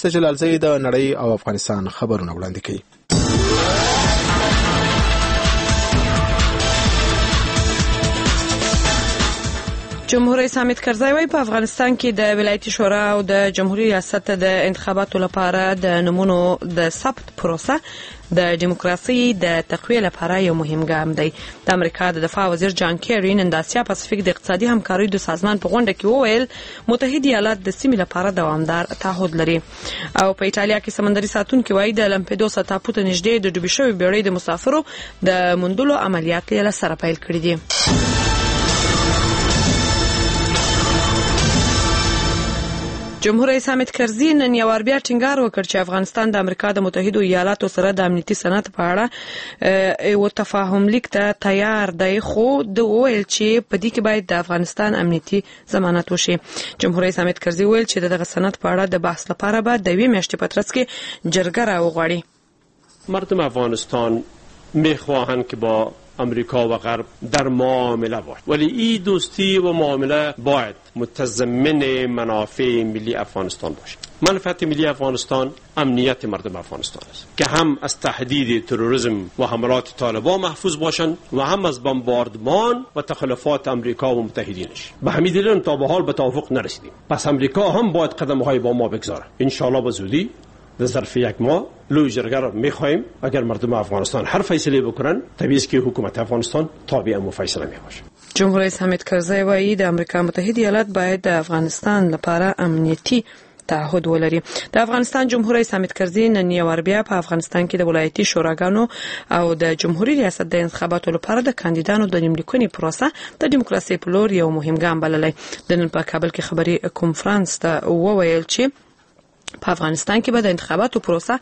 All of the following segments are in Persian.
نشته جلالزی د نړۍ او افغانستان خبرونه وړاندې کوي. جمهور رئیس حامد کرزی وايي په افغانستان کې د ولایتي شورا او د جمهوریت ریاست د انتخاباتو لپاره د نمونو د ثبت پروسه د دیموکراسي د تقویه لپاره یو مهم ګام دی. د امریکا د دفاع وزیر جان کیری نن د اسیا پاسفیک د اقتصادي همکارۍ د سازمان په غونډه کې وویل متحده ایالات د سیمې لپاره دوامدار تعهد لري. او په ایټالیا کې سمندري ساتونکي وايي د لمپدوسا ټاپو ته نږدې د ډوبې شوې بیړۍ د مسافرو د موندلو عملیات یې له سره پیل کړي دي. جمهور رئیس حامد کرزی نن یو بیا ټینګار وکړ چې افغانستان د امریکا د متحده ایالاتو سره د امنیتي صنعت په اړه یو تفاهم لیک ته تیار دی، خو د ویل چې په دې کې باید د افغانستان امنیتي ضمانت وشي. جمهور رئیس حامد کرزی ویل چې دغه صنعت په اړه د بحث لپاره به د 2 میاشتې په ترڅ کې جرګه راوغواړي. مردم افغانستان میخواهند که با امریکا و غرب در معامله باشد، ولی این دوستی و معامله باید متضمن منافع ملی افغانستان باشد. منفعت ملی افغانستان امنیت مردم افغانستان است که هم از تهدید تروریسم و حملات طالبان محفوظ باشند و هم از بمباردمان و تخلفات امریکا و متحدینش. به همین دلیل تا به حال به توافق نرسیدیم. پس امریکا هم باید قدم‌های با ما بگذاره. ان شاءالله به زودی در ظرف 1 ماه لوی جرگه را می‌خواهیم. اگر مردم افغانستان هر فیصله بکنن طبیعی است که حکومت افغانستان تابع امو فیصله می‌باشه. جمهور رئیس حامد کرزی وايي د امریکا متحده ایالات باید د افغانستان لپاره امنیتي تعهد ولري. د افغانستان جمهور رئیس حامد کرزی نن یو بیا په افغانستان کې د ولایتي شوراګانو او د جمهوریت ریاست د انتخاباتو لپاره د کاندیدانو د نیملیکونې پروسه د دیموکراسي په لور یو مهم ګام بللی. د نن په کابل کې خبري کنفرانس ته وویل چې په افغانستان کې به د انتخاباتو پروسه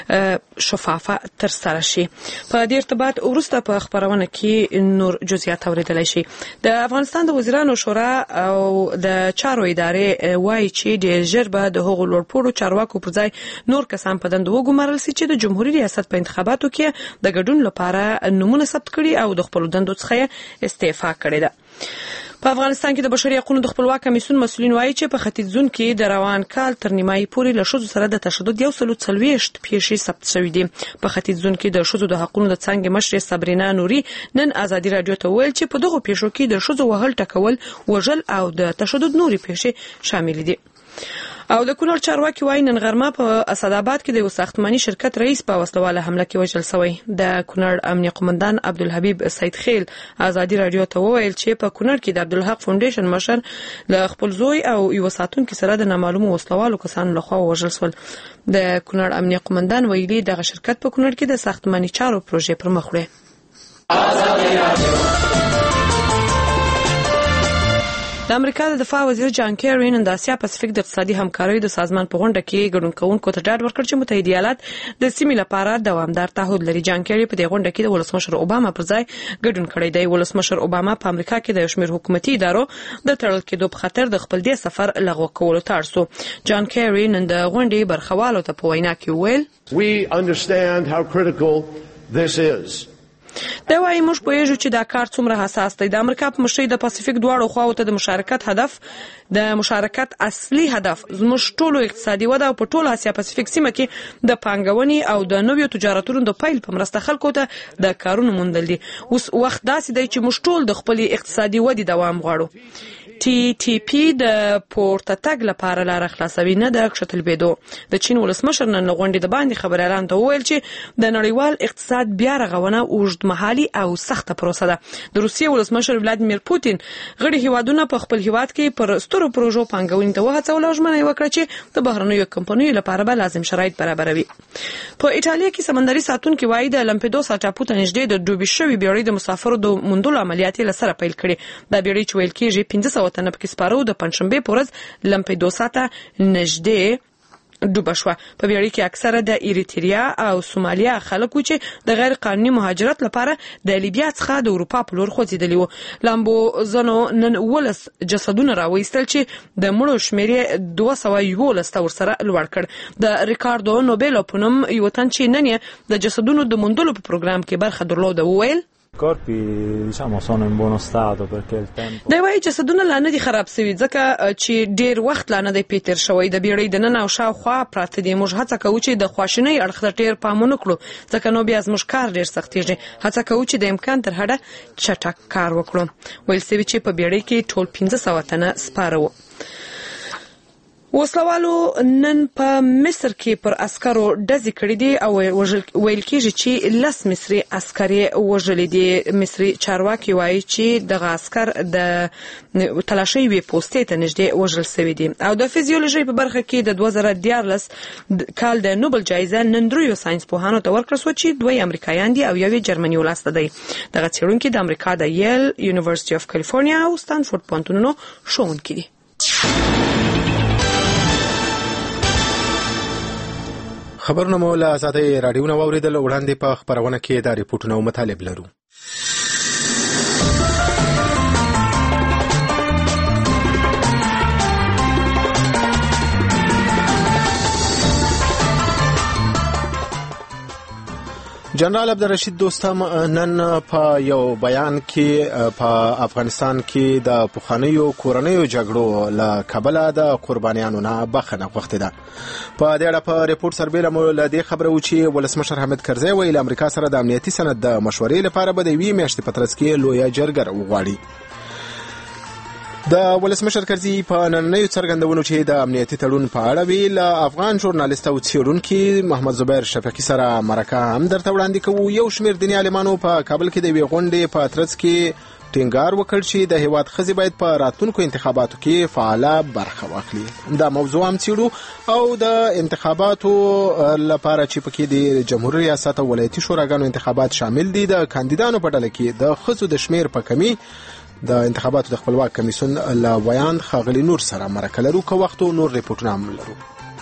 شفافه ترسره شي. په دې ارتباط وروسته په خبرونه کې نور جزئیات اوریدل شي. د افغانستان د وزیرانو شورا او د چارو ادارې وايي چې د ژر به د هغو لوړپوړو چارواکو پر ځای نور کسان په دند وګمارل شي چې د جمهوریت ریاست په انتخاباتو کې د ګډون لپاره نمونه ثبت کړي او د خپل دندو څخه استعفا کړې ده. په افغانستان کې د بشري حقوقو د خپلواک کمیسیون مسؤلین وایي چې په ختیځون کې د روان کال تر نیمایي پورې له ښځو سره د تشدد 140 پیښې ثبت شوې دي. په ختیځون کې د ښځو د حقوقو د څنګه مشر صبرینا نوري نن ازادي رادیو ته ویل چې په دغه پیښو کې د ښځو وهل ټکول وژل او د تشدد نوري پیښې شامل دي. او د کونړ چارواکي وايي نن غرمه په اسداباد کې د یو ساختماني شرکت رئیس په وسلواله حمله کې وژل شوی. د کونړ امنیه قومندان عبدالحبیب سید خیل ازادي رادیو ته وویل چې په کونړ کې د عبدالحق فاونډیشن مشر له خپل زوی او یو ساتونکو سره د نامعلومو وسلوالو کسانو لخوا وژل شول. د کونړ امنیه قومندان ویلي دغه شرکت په کونړ کې د ساختماني چارو پروژې پر مخ وړي. د امریکا د دفاع وزیر جان کیری نن د اسیا پاسفیک د اقتصادي همکارۍ د سازمان په غونډه کې ګډون کوونکو ته ډاډ ورکړ چې متحده ایالات د سیمې لپاره دوامدار تعهد لري. جان کیری په دې غونډه کې د ولسمشر اوباما پر ځای ګډون کړی دی. ولسمشر اوباما په امریکا کې د شمیر حکومتي ادارو د تړل کېدو په خاطر د خپل دې سفر لغوه کولو ته اړ شو. جان کیری نن د غونډې برخوالو ته په وینا کې ویل We understand how critical this is. دا وايي موږ پوهیږو چې دا کار څومره حساس دی. د امریکا په مشرۍ د پاسفیک دواړو خواو ته د مشارکت اصلي هدف زموږ ټولو اقتصادي وده او په ټولو اسیا پاسفیک سیمه کې د پانګونې او د نویو تجارتونو د پیل په مرسته خلکو ته د کارونو موندل دي. اوس وخت داسې دی چې موږ ټول د خپل اقتصادي ودې دوام غواړو. TTP د پورته تګ لپاره لار خلاصوي نه د کښتل بيدو. د چین ولسمشر نن غونډې د باندې خبر اعلان ته وویل چې د نړیوال اقتصاد بیا رغونه اوږدمهالي او سخته پروسه ده. د روسیې ولسمشر ولادیمیر پوتین غړي هیوادونه په خپل هیواد کې پر سترو پروژو پانګونې ته وهڅول او ژمنه وکړه چې د بهرنیو کمپنیو لپاره به لازم شرایط برابروي. په ایټالیا کې سمندري ساتونکي وايي د لمپدوسا ټاپو ته نږدې د ډوبې شوې بیړۍ د مسافرو د موندلو عملیات له سره پیل کړي. دا بیړۍ چې ویل کېږي 1500 وطن پکې سپارو د پنځشنبه په ورځ لمپدوسا ته نږدې ډوبه شوه. په بیړۍ کې اکثره د ایریتریا او سومالیا خلک و چې د غیر قانوني مهاجرت لپاره د لیبیا څخه د اروپا په لور خوځېدلي وو. لامبو زنو نن 12 جسدونه راوېستل چې د مړو شمېر 211 ته ورسره لوړ کړ. د ریکاردو نوبل په نوم یو تن چې نن د جسدونو د موندلو په پروګرام کې برخه درلوده وویل corpi diciamo sono in buono stato perché il tempo دا وایي جسدونه لا نه دي خراب سوي ځکه چې ډیر وخت لا نه دی پیتر شوی د بیړۍ د نن او شاوخوا پراته دي موږ هڅه کوو چې د خواشینۍ اړخ ته ډیر پام ونکړو ځکه نو بیا زموږ کار ډیر سختیږي هڅه کوو چې د امکان تر حده چټک کار وکړو ویل سوي چې په بیړۍ کې ټول 1500 تنه سپاره وو وسلوالو نن په مصر کې پر عسکرو ډزې کړې دي او ویل کېږي چې 10 مصري عسکري وژلي دي مصري چارواکي وایي چې دغه عسكر د تلاشۍ وی پوسټې ته نږدې وژل شوي دي او د فزیولوژي په برخه کې د 2014 کال د نوبل جایزه نن دریو ساينس پوهانو ته ورکړل شو چې دوی امریکایان دي او یو جرمني ولسته دی دغه څېړونکي د امریکا د یل یونیورسيټي اف کالیفورنیا او ستانفورد پوهنتونونو ښوونکي دي خبرونه مو له آزادۍ راډیو نه واوریدل وړاندې په خبرونه کې دا ریپورتونه او مطالب لرو جنرال عبدالرشید دوستم نن په یو بیان کې په افغانستان کې د پخوانیو کورنیو جګړو له کبله د قربانیانو نه بخښنه غوښتې ده په دې اړه په ریپورت سربېره مو له دې خبره و چې ولسمشر حامد کرزی ویل امریکا سره د امنیتي سند د مشورې لپاره به د یوې میاشتې په ترڅ کې لویه جرګه وغواړي د ولسمشر کرزي په نننیو څرګندونو چې د امنیتي تړون په اړه ویل افغان ژورنالیست او څېړونکي محمد زبیر شفیقي سره مرکه هم درته وړاندې کوو یو شمېر دیني عالمانو په کابل کې د یوې غونډې په ترڅ کې ټینګار وکړ چې د هیواد ښځې باید په راتلونکو انتخاباتو کې فعاله برخه واخلي دا موضوع هم څېړو او د انتخاباتو لپاره چې پکې د جمهوریت ریاست او ولایتي شوراګانو انتخابات شامل دي د کاندیدانو په ډله کې د ښځو د شمېر په کمی د انتخاباتو د خپلواک کمیسیون له ویاند ښاغلي نور سره مرکه لرو که وخت او نور ریپورټونه هم لرو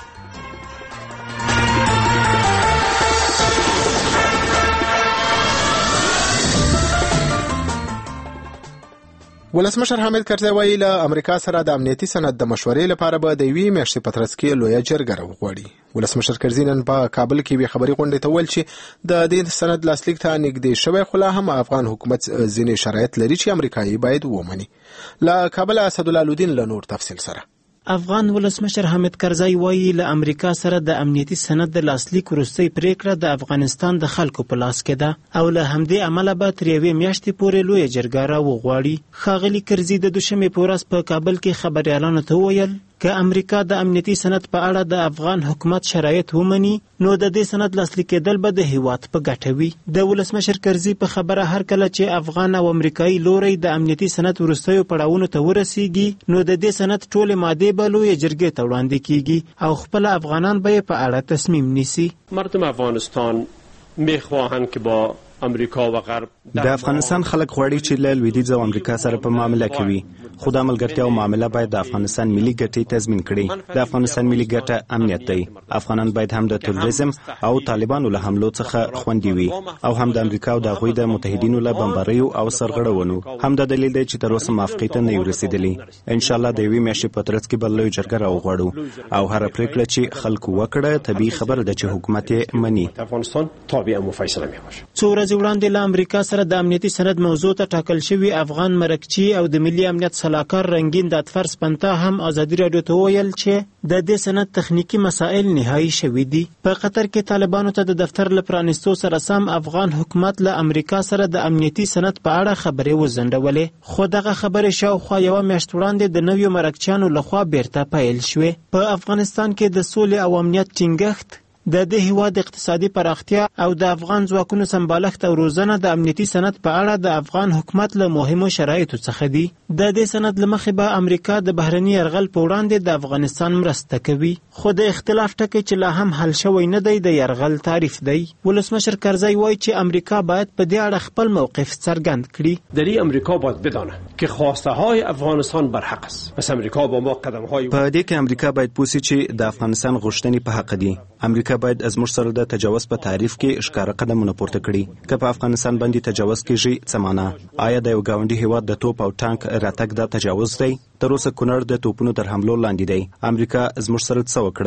ولسمشر حامد کرزی وایي له امریکا سره د امنیتي سند د مشورې لپاره به د یوې میاشتې په ترڅ کې لویه جرګه راوغواړي ولسمشر کرزي نن په کابل کې یوې خبري غونډې ته ویل چې د دې سند لاسلیک ته نږدې شوی خو لا هم افغان حکومت ځینې شرایط لري چې امریکایي باید ومني له کابل اسدالله الدین له نور تفصیل سره افغان ولسمشر حامد کرزی وایي له امریکا سره د امنیتي سند د لاسلیک وروستۍ پریکړه د افغانستان د خلکو په لاس کې ده او له همدې امله به تر یوې میاشتې پورې لویه جرګه راوغواړي ښاغلي کرزي د دوشنبې په ورځ په کابل کې خبریالانو ته وویل که امریکا د امنیتي سند په اړه د افغان حکومت شرایط ومني نو د دې سند لاسلیک کېدل به د هیواد په ګټه وي د ولسمشر کرزي په خبره هر کله چې افغان او امریکایي لوري د امنیتي سند وروستیو پړاوونو ته ورسیږي نو د دې سند ټولې مادې به لویه جرګې ته وړاندې کیږي او خپل افغانان به په اړه تصمیم نیسي مردم افغانستان میخواهند که با امریکا و غرب د افغانستان خلک غواړي چې له لویدیځ او امریکا سره په معامله کوي خو د ملګرتیا او معامله باید د افغانستان ملي ګټې تضمین کړي د افغانستان ملي ګټه امنیت دی افغانان باید هم د تروریزم او طالبانو له حملو څخه خوندي وي او هم د امریکا او د هغوی د متحدینو له بمباریو او سرغړونو هم د دلیل دی چې تر اوسه موافقې ته نه یو رسېدلي ان شاء الله د یوې میاشتې په ترڅ کې به لویه جرګه راوغواړو او هره پریکړه چې خلکو وکړه طبیعي خبره ده چې حکومت یې مني افغانستان تابع مفصله میباشه څو ورځې وړاندې له امریکا سره د امنیتي سند موضوع ته ټاکل شوی افغان مرکچی او د ملي امنیت سلاکار رنگین داتفر سپنتا هم ازادي رادیو ته ویل چې د دې سند تخنیکی مسائل نهایی شوي دي په قطر کې طالبانو ته د دفتر لپرانستو سره سم افغان حکومت له امریکا سره د امنیتي سند په اړه خبرې وزندولې خو دغه خبرې شاوخوا یوه میاشت وړاندې د نویو مرکچیانو لخوا بیرته پیل شوې په افغانستان کې د سولې او امنیت ټینګښت د دې هیواد اقتصادي پراختیا او د افغان ځواکونو سمبالښت او روزنه د امنیتي سند په اړه د افغان حکومت له مهمو شرایطو څخه دي د دې سند له مخې به امریکا د بهرني یرغل په وړاندې د افغانستان مرسته کوي خو د اختلاف ټکی چې لا هم حل شوی نه دی د یرغل تعریف دی ولسمشر کرزی وایي چې امریکا باید په دې اړه خپل موقف څرګند کړي دری امریکا باید بدانه که خواسته های افغانستان برحق است پس امریکا با ما قدم های په دې کې امریکا باید پوسی چې د افغانستان غوښتنې په حق دي امریکا باید از موږ سره د تجاوز په تعریف کې ښکاره قدمونه پورته کړي که په افغانستان باندې تجاوز کیږي څه معنا آیا د یو ګاونډي هیواد د توپ او ټانک راتګ د تجاوز دی تر اوسه کونړ د توپونو تر حملو لاندې دی امریکا زموږ سره څه وکړل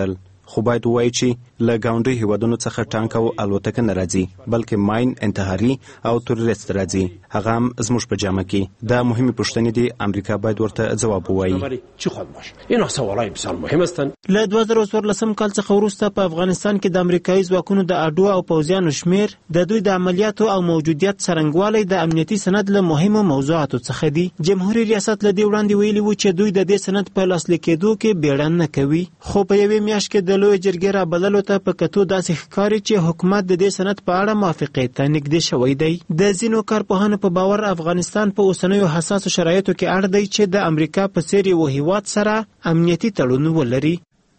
خو باید ووایي چې له ګاونډي هیوادونو څخه ټانک او الوتکه نه راځي بلکې ماین انتحاري او تروریست راځي هغه هم زموږ په جامه کې دا مهمه پوښتنې دي امریکا باید ورته جواب ووایي چی خود باشه اینا سوالای بسیار مهم هستند. له 2014 کال څخه وروسته په افغانستان کې د امریکایي ځواکونو د اډو او پوځیانو شمیر د دوی د عملیاتو او موجودیت څرنګوالی د امنیتي سند له مهمو موضوعاتو څخه دي. جمهوریت ریاست له دې وړاندې ویلي و چې دوی د دې سند په لاسلیک کېدو کې بیړه نه کوي خو په یوې میاشت کې د لوی جرګې رابللو ته په کتو داسې ښکاري چې حکومت د دې سند په اړه موافقې ته نږدې شوی دی. د ځینو کارپوهانو په باور افغانستان په اوسنیو حساسو شرایطو کې اړ دی چې د امریکا په څیر یو هیواد سره امنیتي تړون ولري.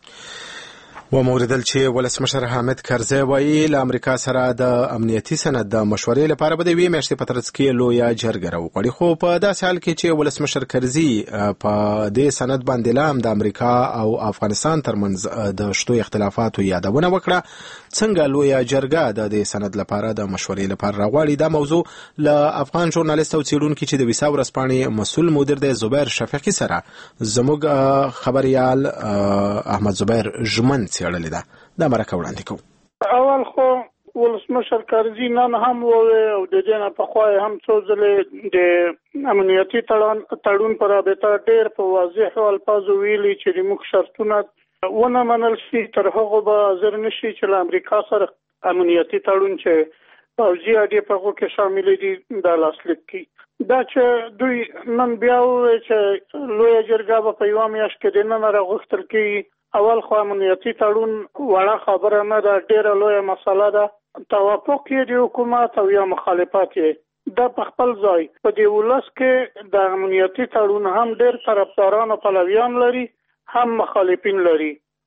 وموردل چې ولسمشر حامد کرزی وایي له امریکا سره د امنیتي سند د مشورې لپاره به د یوې میاشتې په ترڅ کې لویه جرګه راوغواړي خو په داسې حال کې چې ولسمشر کرزی په دې سند باندې لا هم د امریکا او افغانستان ترمنځ د شتو اختلافاتو یادونه وکړه څنګه لویه جرګه د دې سند لپاره د مشورې لپاره راغواړي دا موضوع له افغان ژورنالیست او څېړونکي چې د ویسا ورځپاڼې مسؤل مدیر دی زبیر شفیقي سره زموږ خبریال احمد زبیر ژمن څېړلې ده دا مرکه وړاندې کوو. اول خو ولسمشر کرزي نن هم وویل او د دې نه پخوا هم څو ځلې د امنیتي تړون پر رابطه ډېر په واضح الفاظو ویلي چې موږ شرطونه ونه منل شي تر هغه به حاضر نشي چې له امریکا سره امنیتي تړون چې پوځي اډې په هغو کې شامل دي د لاسلیک کړي. دا چې دوی نن بیا وویل چې لویه جرګه به په یوه میاشت کې دننه راغوښتل کېږي. اول خو امنیتي تړون وړه خبره نه ده ډېره لویه مسله ده. توافق یې د حکومت او یا مخالفت یې دا په خپل ځای په دې ولس کې د امنیتي تړون هم ډېر طرفداران او پلویان لري هم مخالفین لري.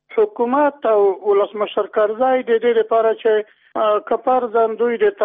حکومت او ولسمشر کرزی د دې لپاره چې کفر زندوی د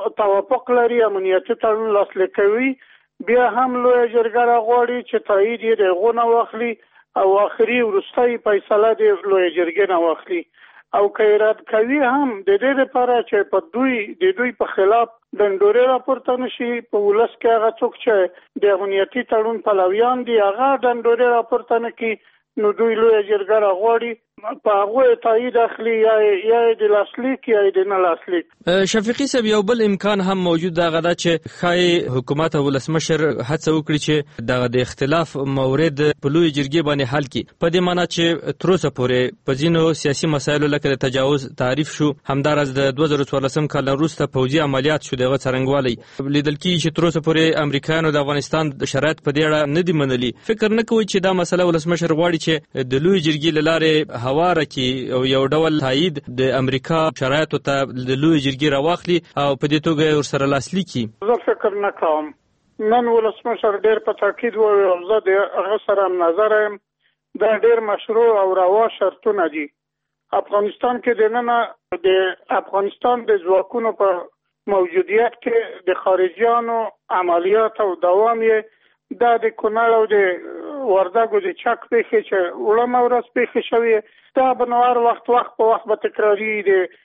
توافق لري امنیتي تړون لاسلیک کوي بیا هم لویه جرګه راغواړي چې تایید یې د هغو نه واخلي او آخري وروستۍ فیصله د لویه جرګې نه واخلي او که رد کوي هم د دې لپاره چې په دوی په خلاف ډنډورې راپورته نشي په ولس کې هغه څوک چې د امنیتي تړون پلویان دي هغه ډنډورې راپورته نه کړي نو دوی لویه جرګه راغواړي په هغه تایید اخلي یا د لاسلیک یا د نه لاسلیک. شفیقي صاحب یو بل امکان هم موجود دا غدا چې خای حکومت او ولسمشر هڅه وکړي چې د اختلاف مورد په لوی جرګې باندې حل کړي په دې معنی چې تر اوسه پورې په ځینو سیاسي مسایلو لکه د تجاوز تعریف شو همدارس د 2014 کال وروسته پوځي عملیات شو دغه څرنګوالي لیدل کیږي چې تر اوسه پورې امریکایانو د افغانستان د شرایط په دې اړه نه دي منلي. فکر نه کوي چې دا مسله ولسمشر غواړي چې د لوی جرګې له لارې هواره کې او یو ډول تایید د امریکا شرایطو ته د لوی جرګې راواخلي او په دې توګه ورسره لاسلیک کړي. زه فکر نه کوم نن ولسمشر ډېر په تاکید وویل زه د هغه سره نظر یم دا ډېر مشروع او روا شرطونه دي. افغانستان کې دننه د افغانستان د ځواکونو په موجودیت کې د خارجيانو عملیات او دوام یې دا د کونړ او د وردګو د چک پیښې چې وړمه ورځ پیښې شوې دا به نوار وخت په وخت به تکراري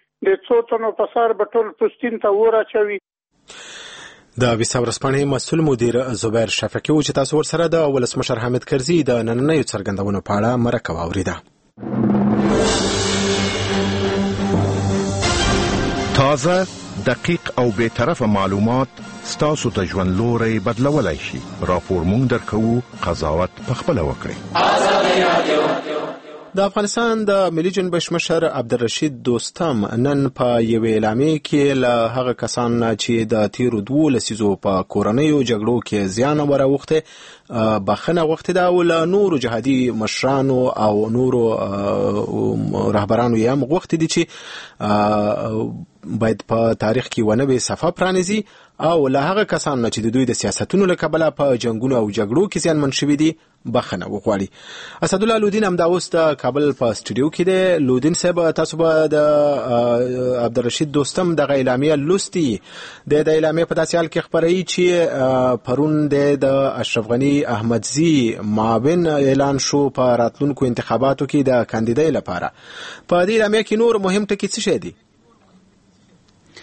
د څو تنو په سر به ټول پوستین ته اور اچوي. د ویسا ورځپاڼې مسؤل مدیر زبیر شفیقي و چې تاسو ورسره د ولسمشر حامد کرزي د نننیو څرګندونو په اړه مرکه واوریده. تازه دقیق او به طرفه معلومات ستاسو ته ژوند لوري بدلولای شي. راپور مونږ درکو قضاوت پخپله وکړئ. د افغانستان د ملي جنبش مشر عبدالرشید دوستم نن په یوې اعلامیې کې له هغه کسان چې د تیرو 2 لسیزو په کورنیو جګړو کې زیان ورغوښته بخښنه غوښتې ده او له نورو جهادي مشرانو او نورو رهبرانو یې هم غوښتي دي چې باید په تاریخ کې ونه به صفه پرانیزي او له هغه کسانو چې د دوی د سیاستونو له کبله په جنگونو او جګړو کې زیانمن شوي دي بخښنه وغواړي. اسدالله لودین هم دا اوس د کابل په سټوډیو کې دی. لودین صاحب تاسو به د عبدالرشید دوستم دغه اعلامیه لوستي د اعلامیه په داسې حال کې خبروي چې پرون د اشرف غني احمدزي معاون اعلان شو په راتلونکو انتخاباتو کې د کاندیدای لپاره. په دې اعلامیه کې نور مهم ټکي څه شي دي؟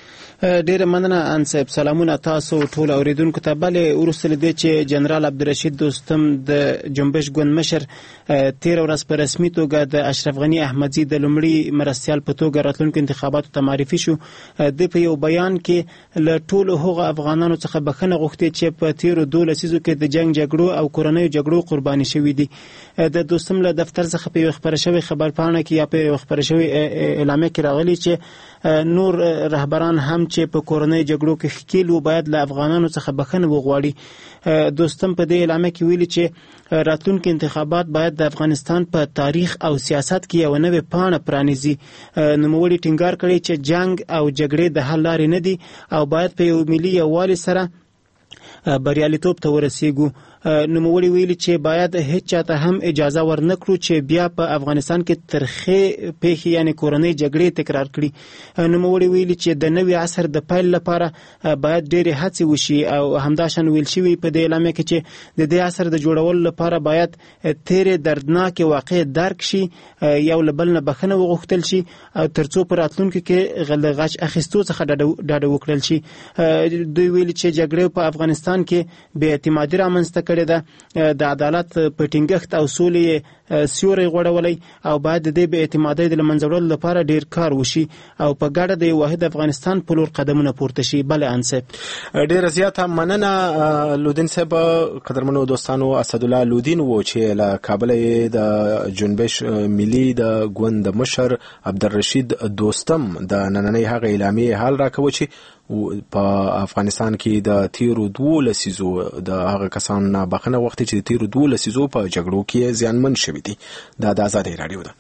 ډیره مننه انصب. سلامونه تاسو ټول اوریدونکو ته. بلې وروسته له دې چې جنرال عبدالرشید دوستم د جنبش ګوند مشر تیر ورځ په رسمي توګه د اشرف غنی احمدزي د لومړي مرستیال په توګه راتلونکو انتخاباتو ته معرفي شو، د په یو بیان کې له ټولو هغو افغانانو څخه بخښنه غوښتې چې په تیرو 12 لسیزو کې د جنگ جګړو او کورنیو جګړو قرباني شوي دي. د دوستم له دفتر څخه په یو خبره شوی خبرپاڼه کې یا په یو خبره شوی اعلامیه کې راغلي چې نور رهبران هم چې په کورنۍ جګړو کې ښکیل وو باید له افغانانو څخه بخښنه وغواړي. دوستم په دې اعلامیه کې ویلي چې راتلونکي انتخابات باید د افغانستان په تاریخ او سیاست کې یو نوې پاڼه پرانیزي. نوموړي ټینګار کړی چې جنگ او جګړې د حل لارې نه دي او باید په یو ملي یووالي سره بریالیتوب ته ورسیږو. نوموړي ویلي چې باید هیڅ چاته هم اجازه ورنکړو چې بیا په افغانستان کې ترخې پیښې یعنی کورنۍ جګړې تکرار کړي. نوموړي ویلي چې د نوي عصر د پیل لپاره باید ډېرې هڅې وشي او همداشان ویل شوي په دې اعلامیه کې چې د دې عصر د جوړولو لپاره باید تیرې دردناکې واقعې درک شي، یو له بل نه بخښنه وغوښتل شي او تر څو په راتلونکي کې له غچ اخیستو څخه ډاډه وکړل شي. دوی ویلي چې جګړې په افغانستان کې بې اعتمادي رامنځته کړې ده، د عدالت په ټینګښت او سولې سیوری غوړولی او باید د دې بې اعتمادۍ د له منځه وړلو لپاره ډېر کار وشي او په ګډه د یو واحد افغانستان په لور قدمونه پورته شي. بله انصب. ډېره زیاته مننه لودین صاحب. قدرمنو دوستانو، اسدالله لودین و چې له کابل د جنبش ملي د ګوند مشر عبدالرشید دوستم د نننۍ هغه اعلامیې حال راکوي چې په افغانستان کې د تیرو 2 لسیزو د هغه کسان نه بخښنه وغوښتې چې د تیرو 2 لسیزو په جګړو کې زیانمن شوي دي. دا د ازادي رادیو ده.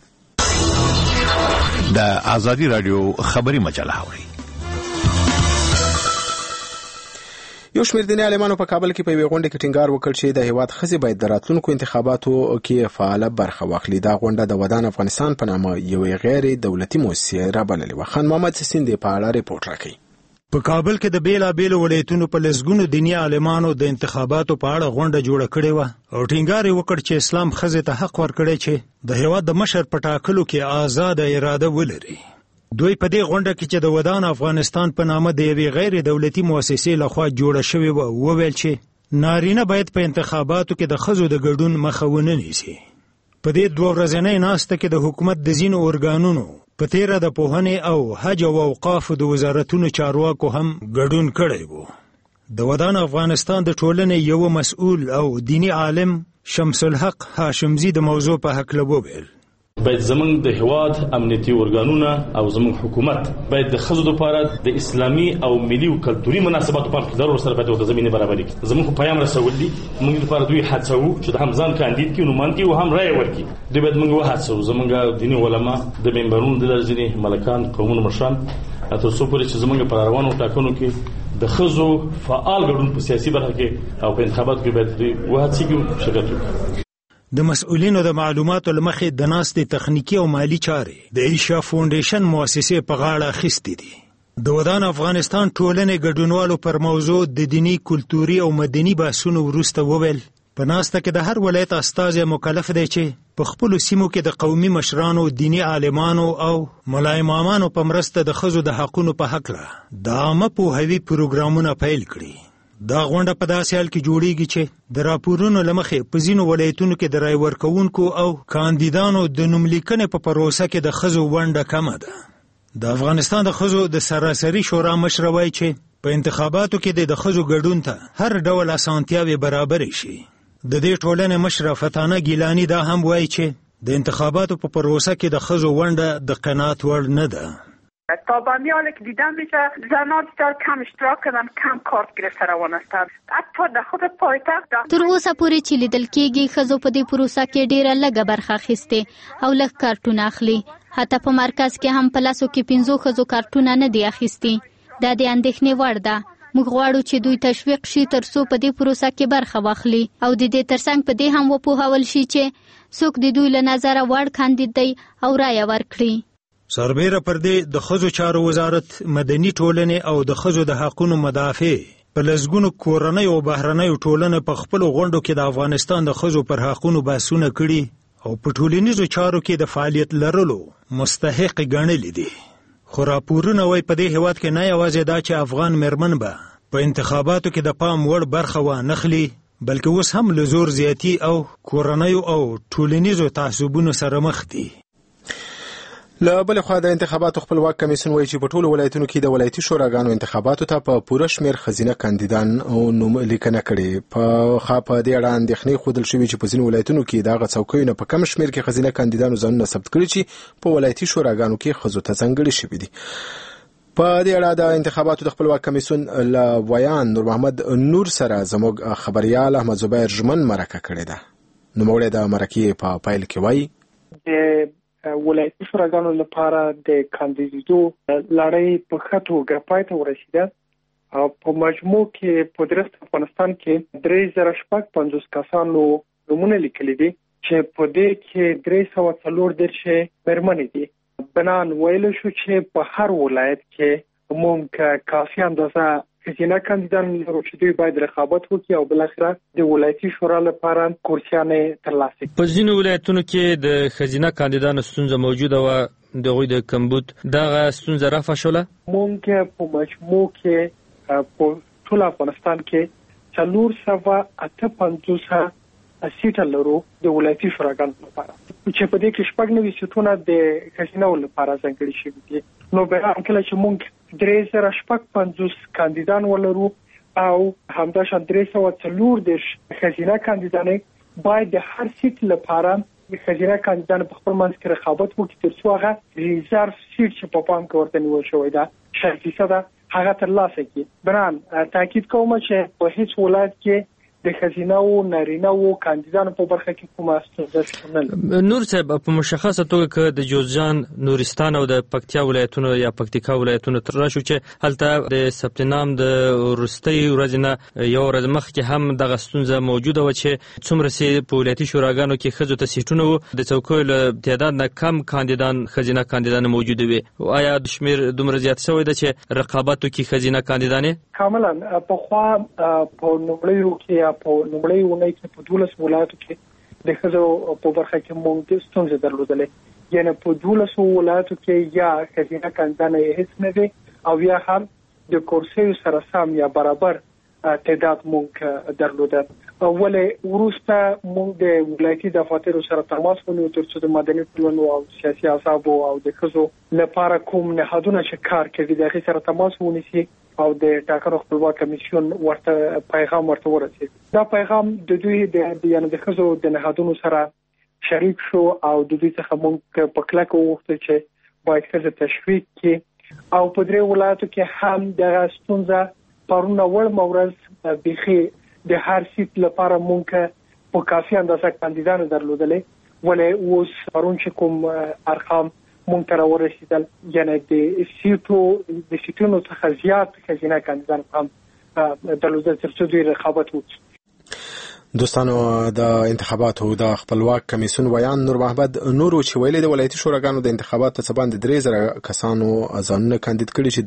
د ازادي رادیو خبري مجله اوري. یو شمېر دیني عالمانو په کابل کې په یوې غونډه کې ټینګار وکړ چې د هیواد ښځې باید د راتلونکو انتخاباتو کې فعاله برخه واخلي. دا غونډه د ودان افغانستان په نامه یوې غیر دولتي مؤسسې رابللې وه. خان محمد سیندې په اړه ریپورټ راکوي. په کابل کې د بیلابیلو ولایتونو په لسګونو دیني عالمانو د انتخاباتو په اړه غونډه جوړه کړې وه او ټینګار یې وکړ چې اسلام ښځې ته حق ورکړی چې د هیواد د مشر په ټاکلو کې آزاده اراده ولري. دوی په دې غونډه کې چې د ودان افغانستان په نامه د یوې غیر دولتي مؤسسې لخوا جوړه شوې وه وویل چې نارینه باید په انتخاباتو کې د ښځو د ګډون مخه ونه نیسي. په دې 2 ورځنۍ ناسته کې د حکومت د ځینو ارګانونو په تیره د پوهنې او حج او اوقافو د وزارتونو چارواکو هم ګډون کړی وو. د ودان افغانستان د ټولنې یو مسؤل او دینی عالم شمس الحق هاشمزي د موضوع په هکله وویل. باید زمونږ د هواد امنیتي ارګانونه او زمونږ حکومت باید د ښځو لپاره د اسلامي او ملي او کلتوري مناسباتو په اړه ضرور سره باید د زمینه برابرې کړي. زمونږ پیغام رسول دي موږ لپاره دوی هڅو چې هم ځان کاندید کړي، نومان کړي او هم رائے ورکړي. دوی باید موږ وهڅو زمونږ دیني علما د منبرونو د لرزنې ملکان قومونو مشران تر څو پورې چې زمونږ پر روانو ټاکنو کې د ښځو فعال ګډون په سیاسي برخه کې او په انتخاباتو کې باید دوی وهڅيږي شرکت وکړي. د مسؤلینو د معلوماتو لمخې د ناستې تخنیکی او مالی چارې د ایشا فاونډیشن مؤسسې په غاړه اخیستې دي. د ودان افغانستان ټولنې ګډونوالو پر موضوع د دینی، کلتوري او مدني بحثونو وروسته وویل په ناسته کې د هر ولایت استازی مکلف دی چې په خپلو سیمو کې د قومي مشرانو، دینی عالمانو او ملا امامانو په مرسته د ښځو د حقونو په هکله د عامه پوهاوي پروګرامونه پیل کړي. دا غونډه په داسې حال کې جوړیږي چې د راپورونو له مخې په ځینو ولایتونو کې د رای ورکوونکو او کاندیدانو د نوملیکنې په پروسه کې د ښځو ونډه کمه ده. د افغانستان د ښځو د سراسري شورا مشر وایي چې په انتخاباتو کې د ښځو ګډون ته هر ډول اسانتیاوې برابرې شي. د دې ټولنې مشره فتانه ګیلانی دا هم وایي چې د انتخاباتو په پروسه کې د ښځو ونډه د قناعت وړ نه ده. تا به میاله که دیدم میشه زنان بیشتر کم اشتراک کردن، کم کارت گرفته روان هستند. حتی در خود پایتخت تر اوسه پورې چې لیدل کېږي ښځو په دې پروسه کې ډیره لږه برخه اخیستې او لږ کارتونه اخلي. حتی په مرکز کې هم په لاسو کې 5 ښځو کارتونه نه دي اخیستي. دا د اندېښنې وړ ده. موږ غواړو چې دوی تشویق شي تر څو په دې پروسه کې برخه واخلي او د دې ترڅنګ په دې هم وپوهول شي چې څوک د دوی له نظره وړ کاندید دی او رایه ورکړي. سربیره پر دې د ښځو چارو وزارت، مدني ټولنې او د ښځو د حقونو مدافع په لسګونو کورنۍ او بهرنیو ټولنې په خپلو غونډو کې د افغانستان د ښځو پر حقونو بحثونه کړي او په ټولنیزو چارو کې د فعالیت لرلو مستحق ګڼلي دي. خو راپورونه وایي په دې هیواد کې نه یوازې دا چې افغان میرمن به په انتخاباتو کې د پام وړ برخه وانخلي، بلکې اوس هم له زور زیاتي او کورنیو او ټولنیزو تعصبونو سره مخ دي. له بل خوا د انتخاباتو خپلواک کمیسیون وایي چې په ټولو ولایتونو کې د ولایتي شوراګانو انتخاباتو ته په پوره شمېر ښځینه کاندیدان نوم لیکنه کړې. په دې اړه اندېښنې ښودل شوي چې په ځینو ولایتونو کې د هغه څوکیو نه په کم شمېر کې ښځینه کاندیدانو ځانونه ثبت کړي چې په ولایتي شوراګانو کې ښځو ته ځانګړي شوي دي. په دې اړه د انتخاباتو د خپلواک کمیسیون له ویان نور محمد نور سره زموږ خبريال احمد زبیر ژمن مرکه کړې ده. نوموړی د مرکې په پایل کې وایي ولایتي شوراګانو لپاره د کاندیدو لړۍ په ښه توګه پای ته ورسېده او په مجموع کې په درست افغانستان کې 3050 کسانو نومونه لیکلي دي چې په دې کې 340 میرمنې دي. بنان ویل شو چې په هر ولایت کې موږ کافي اندازه ښځینه کاندیدان لرو چې دوی باید رقابت وکړي او بالاخره د ولایتي شورا لپاره کرسیانې ترلاسه کړي. په ځینو ولایتونو کې د ښځینه کاندیدانو ستونزه موجوده وه، دغوی د کمبود دغه ستونزه رفع شوله. موږ په مجموع کې په ټول افغانستان کې 458 سیټه لرو د ولایتي شوراګانو لپاره چې په دې کې 96 سیټونه د ښځینه لپاره ځانګړي شوي دي. نو به کله چې موږ 350 کاندیدان ولرو او همداشان 340 ښځینه کاندیدانې باید د هر سیټ لپاره ښځینه کاندیدان په خپل منځ کې رقابت وکړي ترڅو هغه ریزرو سیټ چې په پام کې ورته نیول شوی ده 60% هغه ترلاسه کړي. بنان تاکید کوم چې په هیڅ ولایت کې د ښځینه او نارینه او کاندیدانو په برخه کې کومه ستونزه شته. نور صاحب په مشخصه توګه که د جوزجان، نورستان او د پکتیا ولایتونو یا پکتیکا ولایتونو تر راشو چې هلته د ثبت نام د وروستۍ ورځې نه یو ورځ مخکې هم دغه ستونزه موجوده وه چې څومره چې په ولایتي شوراګانو کې ښځو ته سیټونه وو د څوکیو له تعداد نه کم کاندیدان ښځینه کاندیدان موجوده وي. آیا د شمېر دومره زیات شوی ده چې رقابت وکړي ښځینه کاندیدانې؟ کاملا پخوا په لومړیو کې په لومړۍ اونۍ کې په 12 ولایتو کې د ښځو په برخه کې موږ ستونزې درلودلې، یعنی په 12 ولایتو کې یا ښځینه کاندیدان هیڅ نه دي او یا هم د کرسیو سره سم یا برابر تعداد موږ درلوده. ولې وروسته موږ د ولایتي دفاترو سره تماس ونیو ترڅو د مدني ټولنو او سیاسي احزابو او د ښځو لپاره کوم نهادونه چې کار کوي د هغې سره تماس ونیسي او د ټاکنو خپلواک کمیسیون ورته پیغام ورته ورسید. دا پیغام د دوی یعنی د ښځو د نهادونو سره شریک شو او د دوی څخه موږ په کلکه وغوښتل چې باید ښځې تشویق کړي او په 3 ولایتو کې هم دغه ستونزه پرونه وړمه ورځ بیخي د هر سیټ لپاره موږ په کافي اندازه کاندیدان درلودلې، ولې اوس پرون چې کوم ارقام مونږ ته راورسېدل یعنی د سیټونو څخه زیات ښځینه کاندیدان هم درلودل ترڅو دوی رقابت وکړي. دوستانو د انتخاباتو د خپلواک کمیسیون ویان نور محمد نور چې ویلي د ولایتي شوراګانو د انتخاباتو څخه باندې 3000 کسانو ځانونه کاندید کړي چې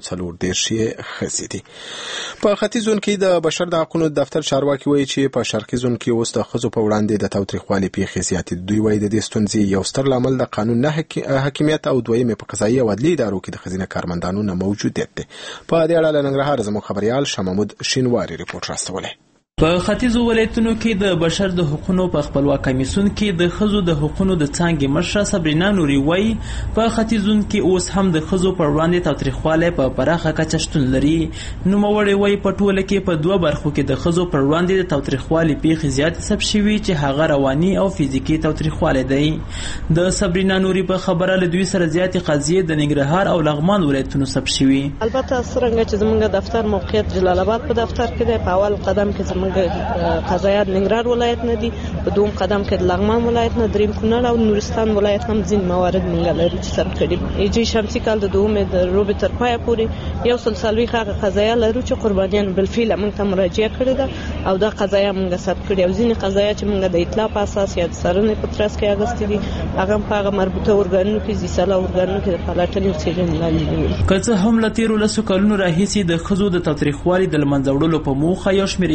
340 ښځې دي. په ختیځ زون کې د بشر د حقوقو دفتر چارواکي وایي چې په شرقي زون کې اوس د ښځو په وړاندې د تاوتریخوالي پیښې زیاتې. دوی وایي د دې ستونزې یو ستر لامل د قانون نه حاکمیت او دویم په قضایي او عدلي ادارو کې د ښځینه کارمندانو نه موجودیت دی. په دې اړه له ننګرهار زموږ خبريال شاه محمود شینواری ریپورت راستولی. په ختیځو ولایتونو کې د بشر د حقوقو په خپلواک کمیسیون کې د ښځو د حقوقو د څانګې مشره صبرینا نوري وایي په ختیځون کې اوس هم د ښځو پر وړاندې تاوتریخوالی په پراخه کچه شتون لري. نوموړی وایي په ټوله کې په 2 برخو کې د ښځو پر وړاندې د تاوتریخوالي پیښې زیاتې ثبت شوي چې هغه رواني او فزیکي تاوتریخوالی دی. د صبرینا نوري په خبره له دوی سره زیاتې قضیې د ننګرهار او لغمان ولایتونو ثبت شوي. البته څرنګه چې زموږ دفتر موقعیت جلال آباد په دفتر کې دی، په اول قدم کې زموږ قضایات ننګرهار ولایت نه دي، په دوم قدم کې د لغمان ولایت نه، دریم کونړ او نورستان ولایت هم ځین موارد موږ لرو چې ثبت کړي. ایجی شمسي کال د دومې د روبې تر پایه پورې 140 هغه قضایا لرو چې قربانیان بالفعل موږ ته مراجعه کړې ده او دا قضایا موږ ثبت کړي او ځینې قضایا چې موږ د اطلاع په اساس یا د څارنې په ترڅ کې اغستې دي هغه په هغه مربوطه ارګانونو کې ځیساله ارګانونو کې د پلټنې او څېړنې لاندې نیول. که څه هم له تېرو 10 کلونو راهیسې د ښځو د تاوتریخوالي د له منځه وړلو په موخه یو شمېر ادارې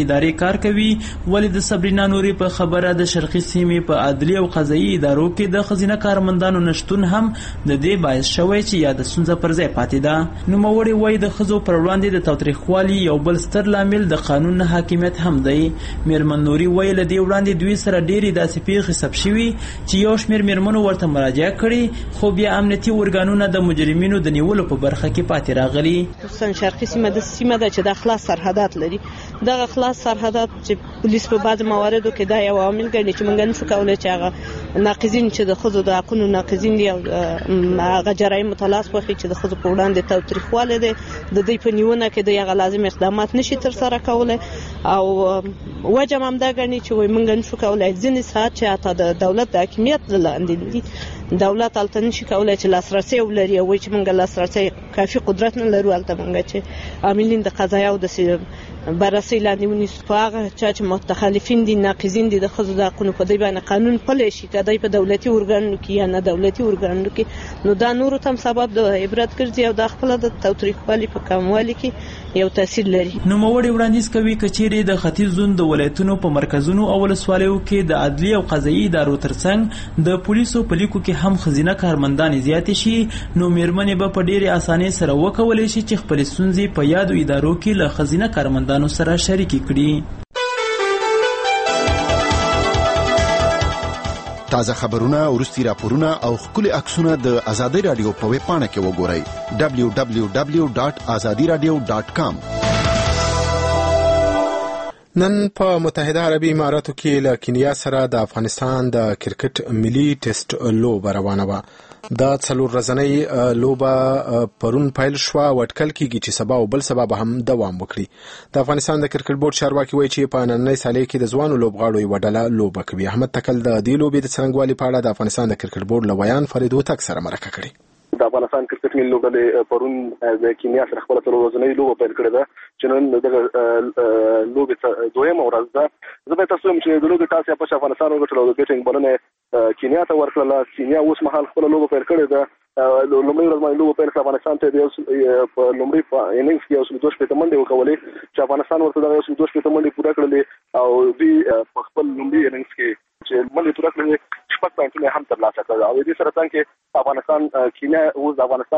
کار کوي. ولې د صبرینا نوري په خبره د شرقي سیمې په عدلي او قضایي ادارو کې د ښځینه کارمندانو نشتون هم د دې باعث شوی چې یاده ستونزه پر ځای پاتې ده. نوموړې وایي د ښځو پر وړاندې د تاوتریخوالي یو بل ستر لامل د قانون نه حاکمیت هم دی. میرمن نوري وایي له دې وړاندې دوی سره ډېرې داسې پیښې ثبت شوي چې یو شمېر میرمنو ورته مراجعه کړې، خو بیا امنیتي ارګانونه د مجرمینو د نیولو په برخه کې پاتې راغلي. خصوصا شرقي سیمه د سیمه ده چې د خلاص سرحدات لري. دغه خلاص سرحدات چې پولیس په بعض مواردو کې دا یو عامل ګڼي چې موږ نشو کولای چې هغه ناقضین چې د ښځو د حقونو ناقضین دي او هغه جرایم مطالعات وکړي چې د ښځو په وړاندې تاوتریخوالی دی، د دوی په نیونه کې د هغه لازم اقدامات نشي ترسره کولی او وجه هم همدا ګڼي چې وایي موږ نشو کولای ځینې ساعت چې حتی د دولت د حاکمیت لاندې دي، دولت هلته نشي کولای چې لاسرسی ولري او وایي چې موږ لاسرسی کافي قدرت نه لرو هلته موږ چې عاملین د قضایا او د بررسۍ لاندې ونیسو. په هغه چا چې متخلفین دي، ناقضین دي د ښځو د حقونو، په دوی باندې قانون پلی شي، که دوی په دولتي ارګانونو کې یا نه دولتي ارګانونو کې، نو دا نورو ته هم سبب د عبرت ګرځي او دا خپله د تاوتریخوالي په کموالي کې یو تاثیر لري. نوموړی وړاندیز کوي که چیرې د ختیځ زون د ولایتونو په مرکزونو او ولسوالیو کې د عدلي او قضایي ادارو ترڅنګ د پولیسو په لیکو کې هم ښځینه کارمندانې زیاتې شي، نو میرمنې به په ډېرې اسانۍ سره وکولی شي چې خپلې ستونزې په یادو ادارو کې له ښځینه کارمندانو سره شریکې کړي. تازه خبرونه، وروستي راپورونه او ښکلي عکسونه د ازادي رادیو په ویب پاڼه کې وګورئ www.azadiradio.com. نن په متحده عربي اماراتو کې له کینیا سره د افغانستان د کرکټ ملي ټیسټ لوبه روانه وه. دا 4 ورځنۍ لوبه پرون پیل شوه او اټکل کېږي چې سبا او بل سبا به هم دوام وکړي. د افغانستان د کرکټ بورډ چارواکي وایي چې په نننۍ سالۍ کې د ځوانو لوبغاړو یوه ډله لوبه کوي. احمد تکل د دې لوبې د څرنګوالي په اړه د افغانستان د کرکټ بورډ له ویان فرید هوتک سره مرکه کړې. د افغانستان کرکټ ملي لوبډلې پرون د کینیا سره خپله 4 ورځنۍ لوبه پیل کړې ده چې نن دغه لوبې دویمه ورځ ده. زه به تاسو هم چې د لوبې ټاس یې په افغانستان وګټله او د بیټینګ بلنه کینیا ته ورکړله. کینیا اوس مهال خپله لوبه پیل کړې ده. لومړۍ ورځ باندې لوبه پیل کړه، افغانستان ته په لومړۍ اننګز کې 102 منډې وکولې چې افغانستان ورته دغه 102 منډې پوره کړلې او دوی په خپل لومړۍ اننګز کې چې منډې پوره کړلې 6 پوینټونه هم ترلاسه کړل او دې سره څنګه افغانستان کینیا اوس د افغانستان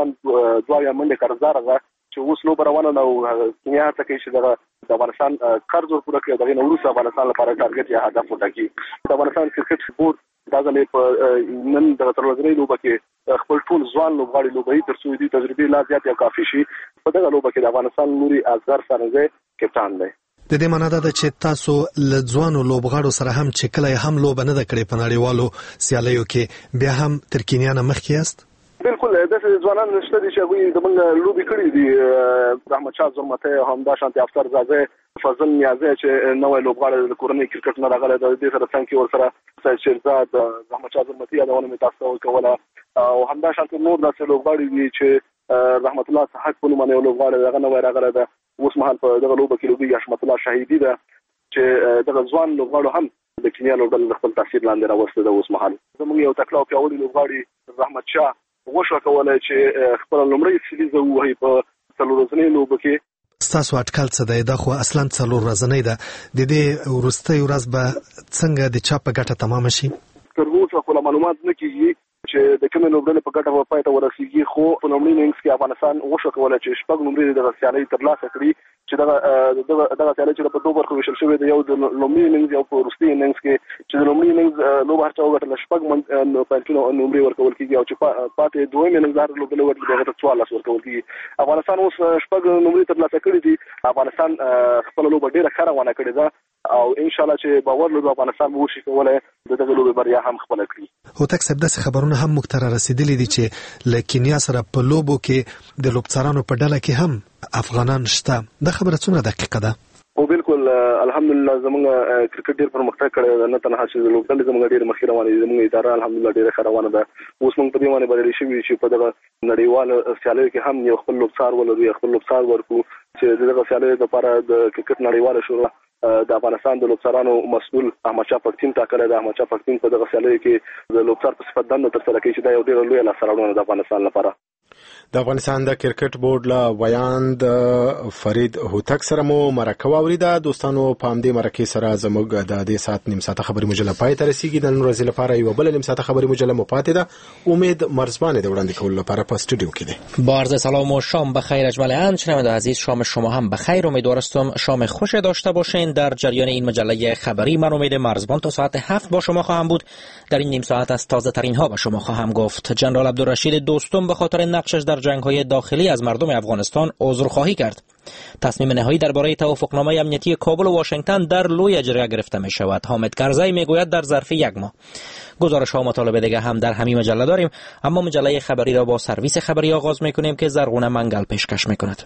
2 منډې قرضدار ده چې اوس لوبه روانه ده او کینیا ته کې چې د افغانستان قرض ورپوره کړي دغه وروسته افغانستان لپاره ټارګټ یا هدف وټاکي. د افغانستان کرکټ بورډ دا ځلې په نن د 4 ورځنۍ لوبه کې خپل ټول ځوان لوبغاړي لوبوي ترڅو دې تجربې لا زیات یا کافي شي. په دغه لوبه کې د افغانستان نوري اصغر سرنزي کپټان دی. د دې معنا ده چې تاسو له ځوانو لوبغاړو سره هم چې کله هم لوبه نه کړې په نړیوالو سیالیو کې بیا هم تر کینیا نه مخکې یاست؟ بالکل داسې ځوانان نشته دي چې هغوی زموږ لوبې کړي دي. احمد شاه زرمتی او همداشانتې افسر زاده فضل نیازی چې نوی لوبغاړی د کورنۍ کرکټ نه راغلی د دې سره څنګه ورسره سید شیرزاد احمد شاه زرمتی یادونه مې تاسو ته وکوله او همداشانتې نور داسې لوبغاړي دي چې رحمت الله صحاک په نوم باندې یو لوبغاړی دغه نوی راغلی ده. اوس مهال په دغه لوبه کې لوبي حشمت الله شهیدي ده چې دغه ځوان لوبغاړو هم د کینیا لوبډلې خپل تاثیر لاندې راوسته ده. اوس مهال زموږ یو تکړه او پیاوړي لوبغاړي رحمت شاه وشو کولای چې خپل لومړی سیریز ووهي په 4 ورځنۍ لوبه کې. ستاسو اټکل څه دی؟ دا خو اصلا 4 ورځنۍ ده، د دې وروستۍ ورځ به څنګه د چا په ګټه تمام شي؟ تر اوسه خو معلومات نه کیږي چې د کومې لوبډلې په ګټه پای ته ورسیږي، خو په لومړي اننګز کې افغانستان وشو کولای چې شپږ نمرې د سیالۍ ترلاسه کړي چې دغه سیالۍ چې په 2 برخو ویشل شوې ده، یو د لومړي اننګز او په وروستي اننګز کې چې د لومړي اننګز لوبه هر چا وګټله 6 پوینټونه نمرې ورکول کېږي او چې پاتې دویم اننګز هر لوبډلې ورکړي هغه ته 14 ورکول کېږي. افغانستان اوس 6 نمرې ترلاسه کړي دي. افغانستان خپل لوبه ډېره ښه روانه کړې ده او ان شاء الله چې باور لرو افغانستان به وشي کولای دغه لوبه بریا هم خپل کړي. هوتک صاحب داسې خبرونه هم موږ ته رسیدلي دي چې له کینیا سره په لوبو کې د لوبڅارانو په ډله کې هم افغانان شته. دا خبره څومره دقیقه ده؟ او بالکل الحمدلله زموږ کرکټ ډېر پرمختګ کړی دی، نه تنها چې لوبډلې زموږ ډېر مخکې روانې دي، زموږ اداره الحمدلله ډېره ښه روانه ده. اوس موږ په دې باندې بریالي شوي چې په دغه نړیوالو سیالیو کې هم یو خپل لوبڅار ولرو، یو خپل لوبڅار ورکړو چې دغه سیالیو لپاره د کرکټ نړیواله شورا د افغانستان د لوبڅارانو مسؤل احمد شاه پښتین ټاکلی دی. احمد شاه پښتین په دغه سیالیو کې د لوبڅار په صفت دنده ترسره کوي چې دا یو ډېره لویه لاسته راوړنه ده د افغانستان لپاره. د افغانستان د کرکټ بورډ له ویاند فرید هوتک سره مو مرکه واوریده. دوستانو په همدې مرکه سره زموږ د دې ساعت نیم ساعته خبري مجله پای ته رسیدي. د نن ورځې لپاره یو بل نیم ساعته خبري مجله مو پاتې ده. امید مرزبان د وړاندې کولو لپاره په استودیو کې ده. با عرض سلام و شام بخیر اجمالا. شنوندگان عزیز، شام شما هم بخیر. امیدوارم شام خوش داشته باشین. در جریان این مجله خبری من امید مرزبان تا ساعت 7 با شما خواهم بود. در این نیم ساعت از تازه ترین ها به شما خواهم گفت. جنرال عبدالرشید دوستم به خاطر نقشش در جنگ‌های داخلی از مردم افغانستان عذرخواهی کرد. تصمیم نهایی درباره توافقنامه امنیتی کابل و واشنگتن در لوی جرگه گرفته می شود. حامد کرزی می گوید در ظرف یک ماه. گزارش ها و مطالب دیگه هم در همین مجله داریم، اما مجله خبری را با سرویس خبری آغاز می کنیم که زرغونه منگل پیشکش می کند.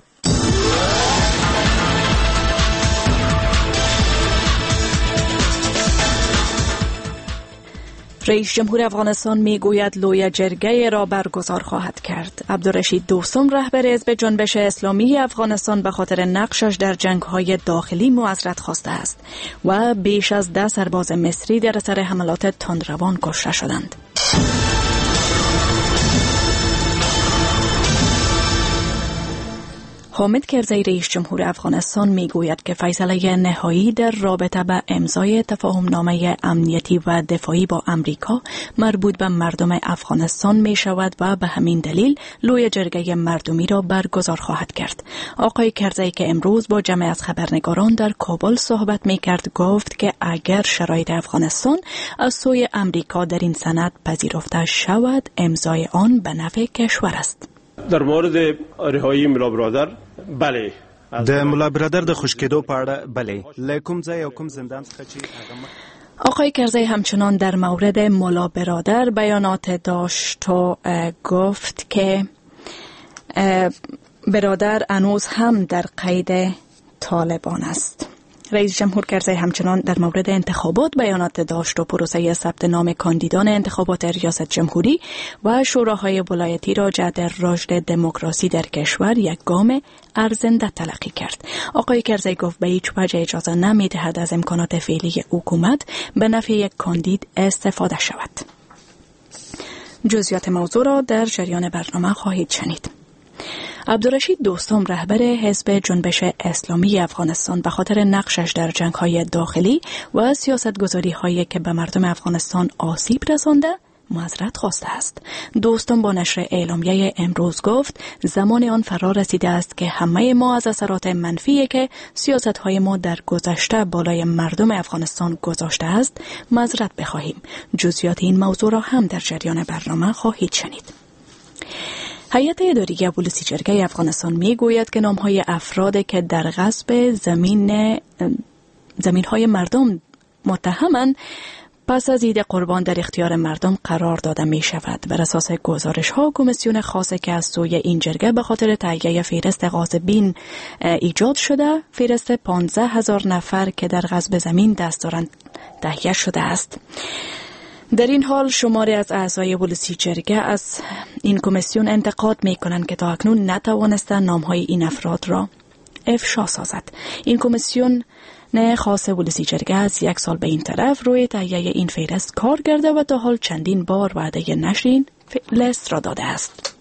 رئیس جمهور افغانستان میگوید لوی جرگه را برگزار خواهد کرد. عبدالرشید دوستم رهبر حزب جنبش اسلامی افغانستان به خاطر نقشش در جنگ‌های داخلی معذرت خواسته است و بیش از 10 سرباز مصری در اثر حملات تندروان کشته شدند. حامد کرزی رئیس جمهور افغانستان میگوید که فیصله نهایی در رابطه به امضای تفاهمنامه امنیتی و دفاعی با امریکا مربوط به مردم افغانستان می شود و به همین دلیل لوی جرگه مردمی را برگزار خواهد کرد. آقای کرزی که امروز با جمع از خبرنگاران در کابل صحبت می کرد گفت که اگر شرایط افغانستان از سوی امریکا در این سند پذیرفته شود، امضای آن به نفع کشور است. در مورد رهایی ملا برادر، بله، د ملا برادر د خوشکېدو په اړه بله لکم ځای او کوم زندان څخه چې آقای کرزی همچنان در مورد ملا برادر بیانات داشت و گفت که برادر هنوز هم در قید طالبان است. رئیس جمهور کرزی همچنان در مورد انتخابات بیانات داشت و پروسه ثبت نام کاندیدان انتخابات ریاست جمهوری و شوراهای ولایتی را جهت رشد دموکراسی در کشور یک گام ارزنده تلقی کرد. آقای کرزی گفت به هیچ وجه اجازه نمی‌دهد از امکانات فعلی حکومت به نفع یک کاندید استفاده شود. جزئیات موضوع را در جریان برنامه خواهید شنید. عبدالرشید دوستم رهبر حزب جنبش اسلامی افغانستان به خاطر نقشش در جنگ‌های داخلی و سیاست‌گذاری‌هایی که به مردم افغانستان آسیب رسانده معذرت خواسته است. دوستم با نشر اعلامیه امروز گفت زمان آن فرا رسیده است که همه ما از اثرات منفی که سیاست‌های ما در گذشته بالای مردم افغانستان گذاشته است معذرت بخواهیم. جزئیات این موضوع را هم در جریان برنامه خواهید شنید. هیئت اداری پلیس جرگه افغانستان میگوید که نام‌های افرادی که در غصب زمین‌های مردم متهمند پس از عید قربان در اختیار مردم قرار داده می شود. بر اساس گزارش‌ها کمیسیون خاصی که از سوی این جرگه به خاطر تهیه فهرست غاصبین ایجاد شده، فهرست 15,000 نفر که در غصب زمین دست دارند تهیه شده است. در این حال شماری از اعضای پلیس جرگه از این کمیسیون انتقاد می کنند که تا اکنون نتوانستند نام‌های این افراد را افشا سازد. این کمیسیون خاص پلیس جرگه از 1 سال به این طرف روی تهیه این فهرست کار کرده و تا حال چندین بار وعده نشر این فهرست را داده است.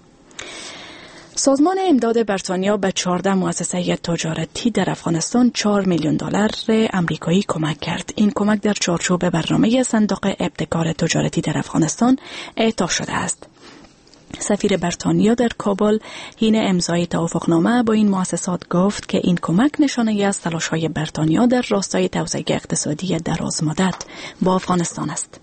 سازمان امداد بریتانیا به 14 مؤسسه تجارتی در افغانستان $4 میلیون آمریکایی کمک کرد. این کمک در چارچوب برنامه صندوق ابتکار تجارتی در افغانستان اعطا شده است. سفیر بریتانیا در کابل حین امضای توافقنامه با این مؤسسات گفت که این کمک نشانه از تلاش‌های بریتانیا در راستای توسعه اقتصادی درازمدت با افغانستان است.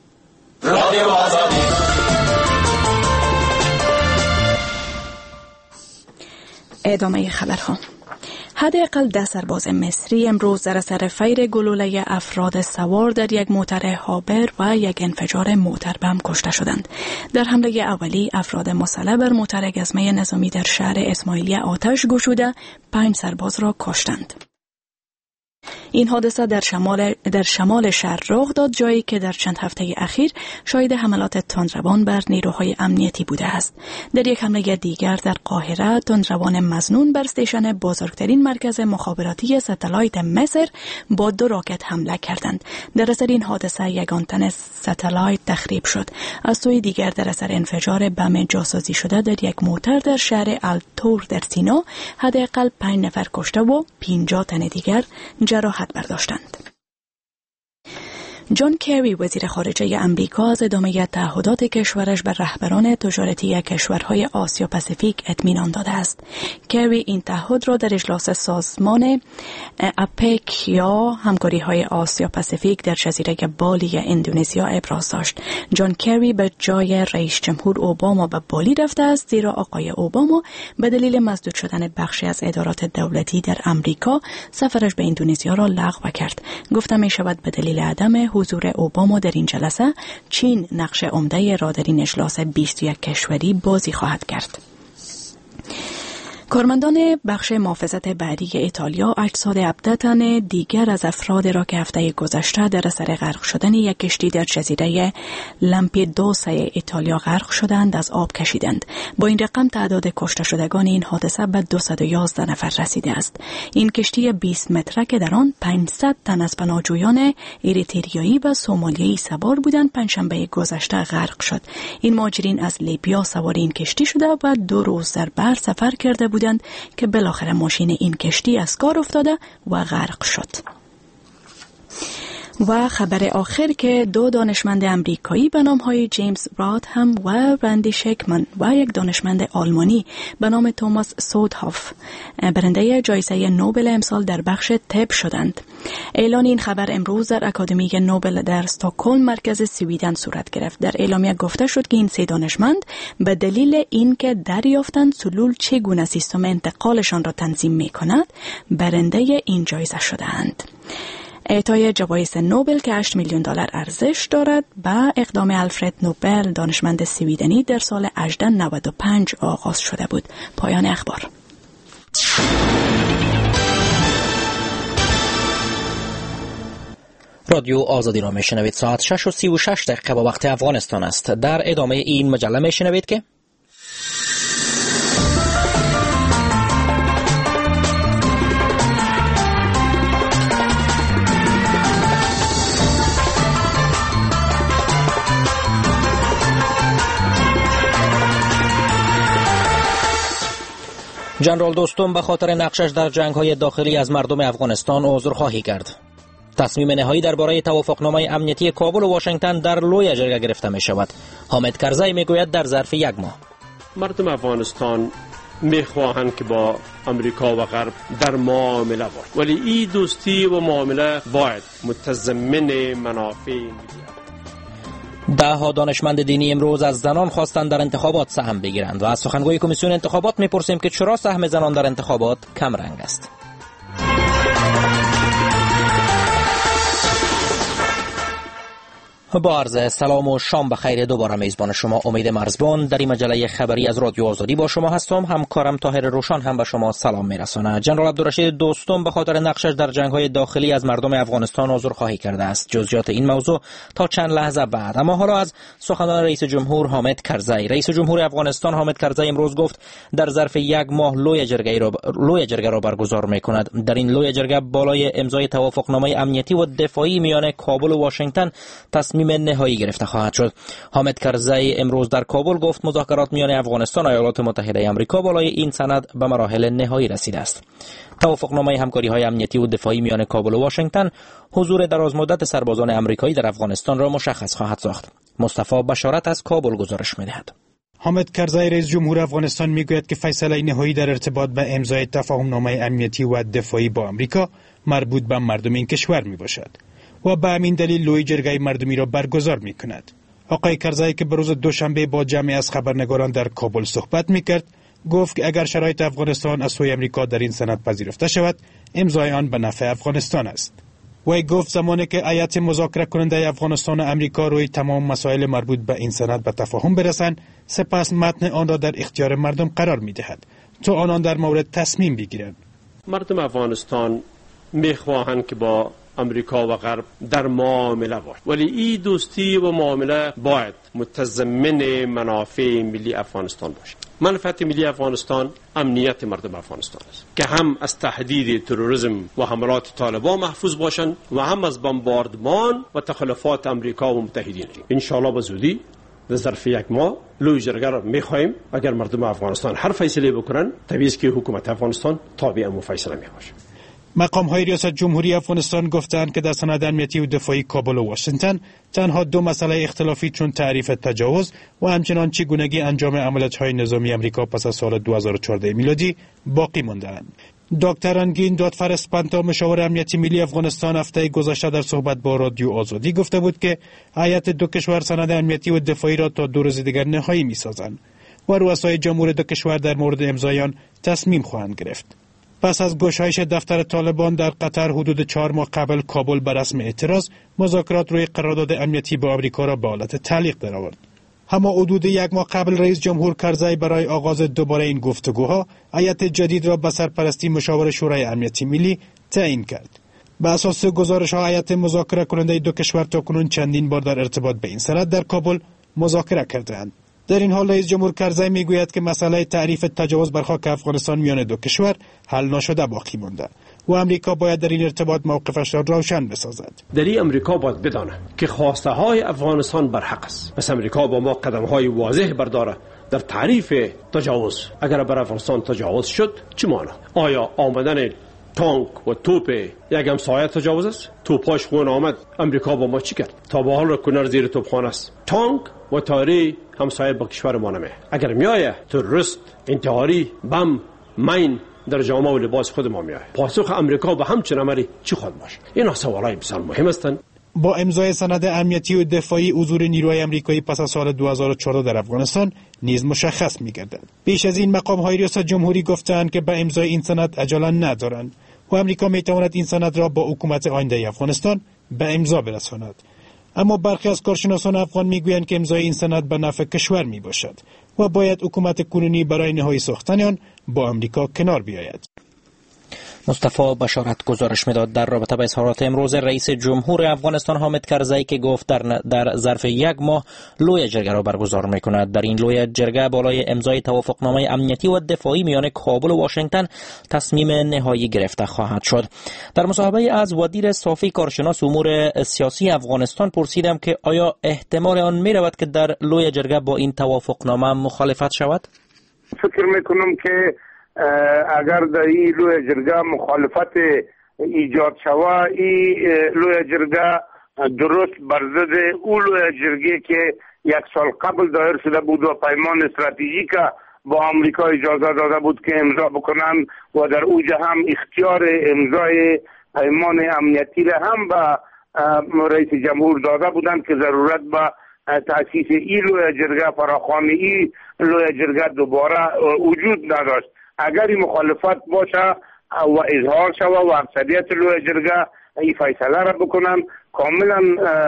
ادامه خبرها. حداقل 10 سرباز مصری امروز در اثر فیر گلوله افراد سوار در یک موتر هابر و یک انفجار موتر بم کشته شدند. در حمله اولی افراد مسلح بر موتر گزمه نظامی در شهر اسماعیلیه آتش گشوده 5 سرباز را کشتند. این حادثه در شمال شهر رخ داد، جایی که در چند هفته اخیر شاهد حملات تندروان بر نیروهای امنیتی بوده است. در یک حمله دیگر در قاهره، تندروان مظنون بر استیشن بزرگترین مرکز مخابراتی ستلایت مصر با 2 راکت حمله کردند. در اثر این حادثه یک آنتن ستلایت تخریب شد. از سوی دیگر در اثر انفجار بم جاسوسی شده در یک موتر در شهر التور در سینا، حداقل 5 نفر کشته و 50 تن دیگر جراحت برداشتند. جان کری وزیر خارجه امریکا از ادامه تعهدات کشورش بر رهبران تجارتی کشورهای آسیا پاسیفیک اطمینان داده است. کری این تعهد را در اجلاس سازمان اپک یا همکاری‌های آسیا پاسیفیک در جزیره بالی اندونزیا ابراز داشت. جان کری به جای رئیس جمهور اوباما به بالی رفته است، زیرا آقای اوباما به دلیل مسدود شدن بخشی از ادارات دولتی در امریکا سفرش به اندونزیا را لغو کرد. گفته می شود به دلیل عدم حضور اوباما در این جلسه، چین نقش عمده را در این اجلاس 21 کشوری بازی خواهد کرد. کارمندان بخش محافظت بحری ایتالیا اجساد 17 تن دیگر از افراد را که هفته گذشته در اثر غرق شدن یک کشتی در جزیره لامپدوسا ایتالیا غرق شدند از آب کشیدند. با این رقم تعداد کشته شدگان این حادثه به 211 نفر رسیده است. این کشتی 20 متره که در آن 500 تن از پناهجویان اریتریایی و سومالیایی سوار بودند، پنجشنبه گذشته غرق شد. این مهاجرین از لیبیا سوار این کشتی شده و 2 روز در بر سفر کرده بودند که بالاخره ماشین این کشتی از کار افتاده و غرق شد. و خبر آخر که 2 دانشمند امریکایی به نام‌های جیمز رادهم و رندی شکمن و یک دانشمند آلمانی به نام توماس سودهاف برنده جایزه نوبل امسال در بخش طب شدند. اعلان این خبر امروز در اکادمی نوبل در استکهلم مرکز سویدن صورت گرفت. در اعلامیه گفته شد که این 3 دانشمند به دلیل اینکه دریافتند سلول چگونه سیستم انتقالشان را تنظیم می‌کند برنده این جایزه شدند. اعطای جوایز نوبل که $8 میلیون ارزش دارد با اقدام آلفرد نوبل دانشمند سویدنی در سال 1895 آغاز شده بود. پایان اخبار. رادیو آزادی را میشنوید. ساعت 6:36 با وقت افغانستان است. در ادامه این مجله میشنوید که جنرال دوستم به خاطر نقشش در جنگ‌های داخلی از مردم افغانستان عذرخواهی کرد. تصمیم نهایی درباره توافقنامه امنیتی کابل و واشنگتن در لوی جرگه گرفته می شود. حامد کرزی می گوید در ظرف 1 ماه مردم افغانستان می خواهند که با امریکا و غرب در معامله باشند، ولی این دوستی و معامله باید متضمن منافع ملی. 10 دانشمند دینی امروز از زنان خواستند در انتخابات سهم بگیرند و از سخنگوی کمیسیون انتخابات میپرسیم که چرا سهم زنان در انتخابات کم رنگ است. با عرض سلام و شام بخیر، دوباره میزبان شما امید مرزبان در این مجله خبری از رادیو آزادی با شما هستم. همکارم طاهر روشن هم به شما سلام میرساند. جنرال عبدالرشید دوستم به خاطر نقشش در جنگ‌های داخلی از مردم افغانستان عذرخواهی کرده است. جزئیات این موضوع تا چند لحظه بعد. اما حالا از سخنان رئیس جمهور حامد کرزی. رئیس جمهور افغانستان حامد کرزی امروز گفت در ظرف 1 ماه لوی جرگه را برگزار میکند. در این لوی جرگه بالای امضای توافقنامه امنیتی و دفاعی میان کابل و واشنگتن تصمیم نهایی گرفته خواهد شد. حامد کرزی امروز در کابل گفت مذاکرات میان افغانستان و ایالات متحده آمریکا بالای این سند به مراحل نهایی رسیده است. توافقنامه همکاری‌های امنیتی و دفاعی میان کابل و واشنگتن حضور درازمدت سربازان آمریکایی در افغانستان را مشخص خواهد ساخت. مصطفی بشارت از کابل گزارش می‌دهد. حامد کرزی رئیس جمهور افغانستان میگوید که فیصله نهایی در ارتباط به امضای تفاهمنامه امنیتی و دفاعی با آمریکا مربوط به مردم این کشور میباشد و به همین دلیل لوی جرگه مردمی را برگزار میکند. آقای کرزی که به روز دوشنبه با جمعی از خبرنگاران در کابل صحبت میکرد، گفت که اگر شرایط افغانستان از سوی آمریکا در این سند پذیرفته شود، امضای آن به نفع افغانستان است. وی گفت زمانی که هیئت مذاکره کننده افغانستان و آمریکا روی تمام مسائل مربوط به این سند به تفاهم برسند، سپس متن آن را در اختیار مردم قرار میدهد تا آنان در مورد تصمیم بگیرند. مردم افغانستان میخواهند که با امریکا و غرب در معامله باشد، ولی این دوستی و معامله باید متضمن منافع ملی افغانستان باشد. منفعت ملی افغانستان امنیت مردم افغانستان است که هم از تهدید تروریسم و حملات طالبان محفوظ باشند و هم از بمباردمان و تخلفات امریکا و متحدین. ان شاء الله به زودی در ظرف یک ماه لوی جرگه را می‌خواهیم اگر مردم افغانستان هر فیصله بکنن طبیعی است که حکومت افغانستان تابع امو فیصله می‌باشه. مقام‌های ریاست جمهوری افغانستان گفتند که در سند امنیتی و دفاعی کابل و واشنگتن تنها دو مسئله اختلافی چون تعریف تجاوز و همچنان چگونگی انجام عملیات‌های نظامی امریکا پس از سال 2014 میلادی باقی مانده‌اند. دکتر انگین دادفر اسپانتا مشاور امنیتی ملی افغانستان هفته گذشته در صحبت با رادیو آزادی گفته بود که هیئت دو کشور سند امنیتی و دفاعی را تا 2 روز دیگر نهایی می‌سازند و رؤسای جمهور دو کشور در مورد امضای آن تصمیم خواهند گرفت. پس از گشایش دفتر طالبان در قطر حدود 4 ماه قبل کابل بر رسم اعتراض مذاکرات روی قرارداد امنیتی با آمریکا را به حالت تعلیق درآورد. اما حدود 1 ماه قبل رئیس جمهور کرزی برای آغاز دوباره این گفتگوها هیئت جدید را به سرپرستی مشاور شورای امنیتی ملی تعیین کرد. به اساس گزارش‌ها هیئت مذاکره کننده دو کشور تاکنون چندین بار در ارتباط به این سند در کابل مذاکره کردند. در این حال رئیس جمهور کرزی میگوید که مسئله تعریف تجاوز بر خاک افغانستان میان دو کشور حل نشده باقی مانده و امریکا باید در این ارتباط موقفش را روشن بسازد. در امریکا باید بداند که خواسته های افغانستان برحق است. پس امریکا با ما قدم های واضح برداره در تعریف تجاوز. اگر بر افغانستان تجاوز شد چه معنی؟ آیا آمدن تانک و توپ یک همسایه تجاوز است؟ توپاش خون آمد، امریکا با ما چی کرد؟ تا به حال کنار زیر توپخانه است. تانک و تاری همسایه با کشور ما نمیه. اگر میایه تروریست، انتحاری، بم، مین در جامعه و لباس خود ما میایه. پاسخ امریکا به همچین عملی چی خواهد باشه؟ اینا سوالای بسیار مهم هستند. با امضای سند امنیتی و دفاعی حضور نیروهای آمریکایی پس از سال 2014 در افغانستان نیز مشخص می‌گردد. پیش از این مقام‌های ریاست جمهوری گفتند که به امضای این سند عجله ندارند و امریکا می‌تواند این سند را با حکومت آینده افغانستان به امضا برساند. اما برخی از کارشناسان افغان میگویند که امضای این سند به نفع کشور میباشد و باید حکومت کنونی برای نهایی ساختن آن با امریکا کنار بیاید. مصطفی بشارت گزارش میداد در رابطه با اظهارات امروز رئیس جمهور افغانستان حامد کرزی که گفت در ظرف 1 ماه لوی جرگه را برگزار میکند. در این لوی جرگه بالای امضای توافقنامه امنیتی و دفاعی میان کابل و واشنگتن تصمیم نهایی گرفته خواهد شد. در مصاحبه از وزیر صافی کارشناس امور سیاسی افغانستان پرسیدم که آیا احتمال آن میرود که در لوی جرگه با این توافقنامه مخالفت شود؟ فکر میکنم که اگر در این لوی جرگه مخالفت ایجاد شود، این لوی جرگه درست بر ضد اون لوی جرگه که 1 سال قبل دایر شده بود و پیمان استراتژیک با آمریکا اجازه داده بود که امضا بکنن و در اوجه هم اختیار امضای پیمان امنیتی را هم به رئیس جمهور داده بودند که ضرورت به تأسیس این لوی جرگه فراخوانی این لوی جرگه دوباره وجود نداشت. اگر این مخالفت باشه و اظهار شود و اکثریت لوی جرگه این فیصله را بکنن، کاملا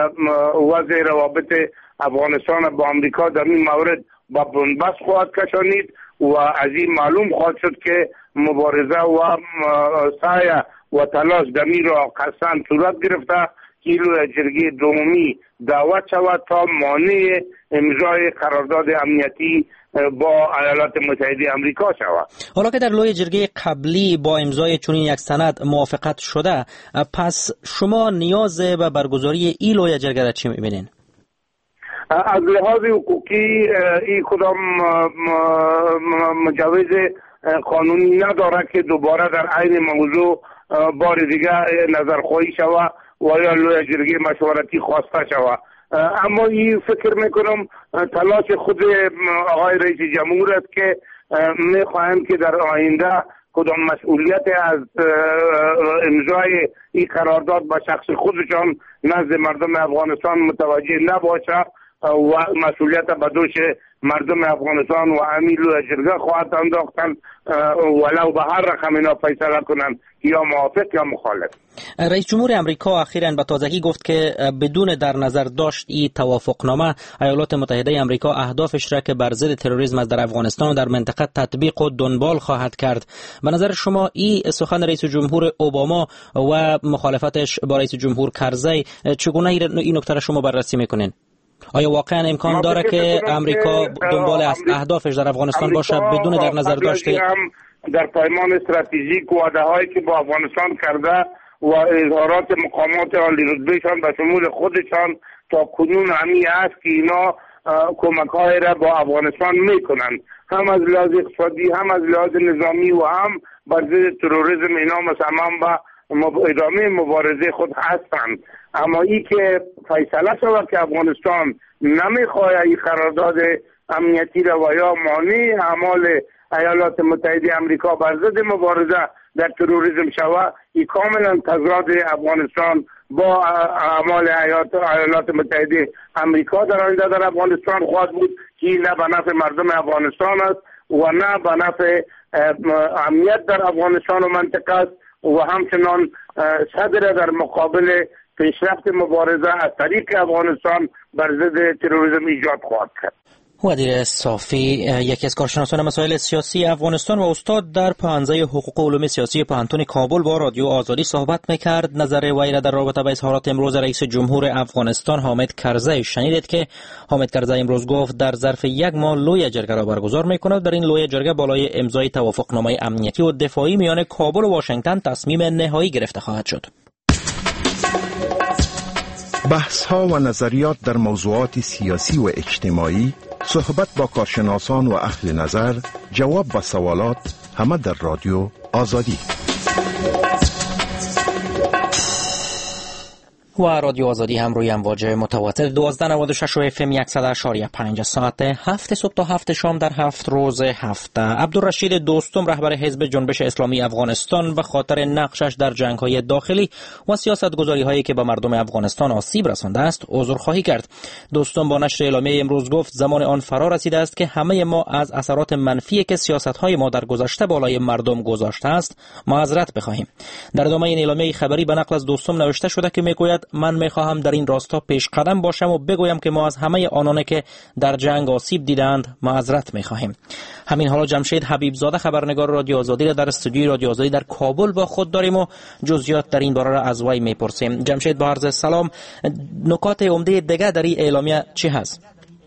وضع روابط افغانستان با امریکا در این مورد با بنبست خواهد کشانید و از این معلوم خواهد شد که مبارزه و سعی و تلاش دمی را قصداً صورت گرفته که لوی جرگه دومی دعوت شود تا مانع امضای قرارداد امنیتی با ایالات متحده آمریکا شود. حالا که در لوی جرگه قبلی با امضای چنین یک سند موافقت شده، پس شما نیاز به برگزاری این لوی جرگه را چی می‌بینین؟ از لحاظ حقوقی این کدام مجوز قانونی نداره که دوباره در عین موضوع بار دیگه نظرخواهی شود و یا لوی جرگه مشورتی خواسته شود. اما این فکر میکنم تلاش خود آقای رئیس جمهور است که میخواهند که در آینده کدام مسئولیت از امضای این قرارداد به شخص خودشان نزد مردم افغانستان متوجه نباشه و مسئولیت به دوش مردم افغانستان و همین لوی جرگه خواهد انداختن ولو به هر رقم اینا فیصله کنن یا موافق یا مخالف. رئیس جمهور امریکا اخیراً به تازگی گفت که بدون در نظر داشت این توافقنامه ایالات متحده امریکا اهدافش را که بر ضد تروریسم در افغانستان و در منطقه تطبیق و دنبال خواهد کرد. به نظر شما این سخن رئیس جمهور اوباما و مخالفتش با رئیس جمهور کرزی چگونه این نکته را شما بررسی میکنین؟ آیا واقعا امکان داره که امریکا دنبال اهدافش در افغانستان باشه بدون در نظر داشته در پیمان استراتژیک وعده هایی که با افغانستان کرده و اظهارات مقامات عالی رتبهشان به شمول خودشان تا کنون همی است که اینا کمک های را با افغانستان میکنند، هم از لحاظ اقتصادی هم از لحاظ نظامی و هم بر ضد تروریسم اینا مصمم به ادامه مبارزه خود هستند. اما ای که فیصله شود که افغانستان نمیخواد این قرارداد امنیتی را و یا مانع اعمال ایالات متحده امریکا بر ضد مبارزه در تروریسم شود، این کاملا تضاد افغانستان با اعمال ایالات متحده امریکا در آینده در افغانستان خواهد بود که نه به نفع مردم افغانستان است و نه به نفع امنیت در افغانستان و منطقه است و همچنان صدر در مقابل پیشرفت مبارزه از طریق افغانستان بر ضد تروریسم ایجاد خواهد کرد. ودیر صافی یکی از کارشناسان مسائل سیاسی افغانستان و استاد در پانزه حقوق و علوم سیاسی پانتون کابل با رادیو آزادی صحبت میکرد. نظر وی را در رابطه با اظهارات امروز رئیس جمهور افغانستان حامد کرزی شنیدید که حامد کرزی امروز گفت در ظرف یک ماه لوی جرگه را برگزار میکند. در این لوی جرگه بالای امضای توافقنامه امنیتی و دفاعی میان کابل و واشنگتن تصمیم نهایی گرفته خواهد شد. بحث ها و نظریات در موضوعات سیاسی و اجتماعی، صحبت با کارشناسان و اهل نظر، جواب به سوالات، همه در رادیو آزادی. و رادیو آزادی هم روی امواج متواتر 1296 و FM 100.5 ساعت 7 صبح تا 7 شام در 7 روز هفته. عبدالرشید دوستم رهبر حزب جنبش اسلامی افغانستان به خاطر نقشش در جنگ‌های داخلی و سیاست‌گذاری‌هایی که به مردم افغانستان آسیب رسانده است عذرخواهی کرد. دوستم با نشر اعلامیه امروز گفت زمان آن فرا رسیده است که همه ما از اثرات منفی که سیاست‌های ما در گذشته بالای مردم گذاشته است معذرت بخواهیم. در ادامه این اعلامیه خبری به نقل از دوستم نوشته شده که میگوید من میخواهم در این راستا پیش قدم باشم و بگویم که ما از همه آنانی که در جنگ آسیب دیدند معذرت میخواهیم. همین حالا جمشید حبیبزاده خبرنگار رادیو آزادی را در استودیوی رادیو آزادی در کابل با خود داریم و جزئیات در این باره را از وی میپرسیم. جمشید با عرض سلام، نکات عمده دیگه در این اعلامیه چی هست؟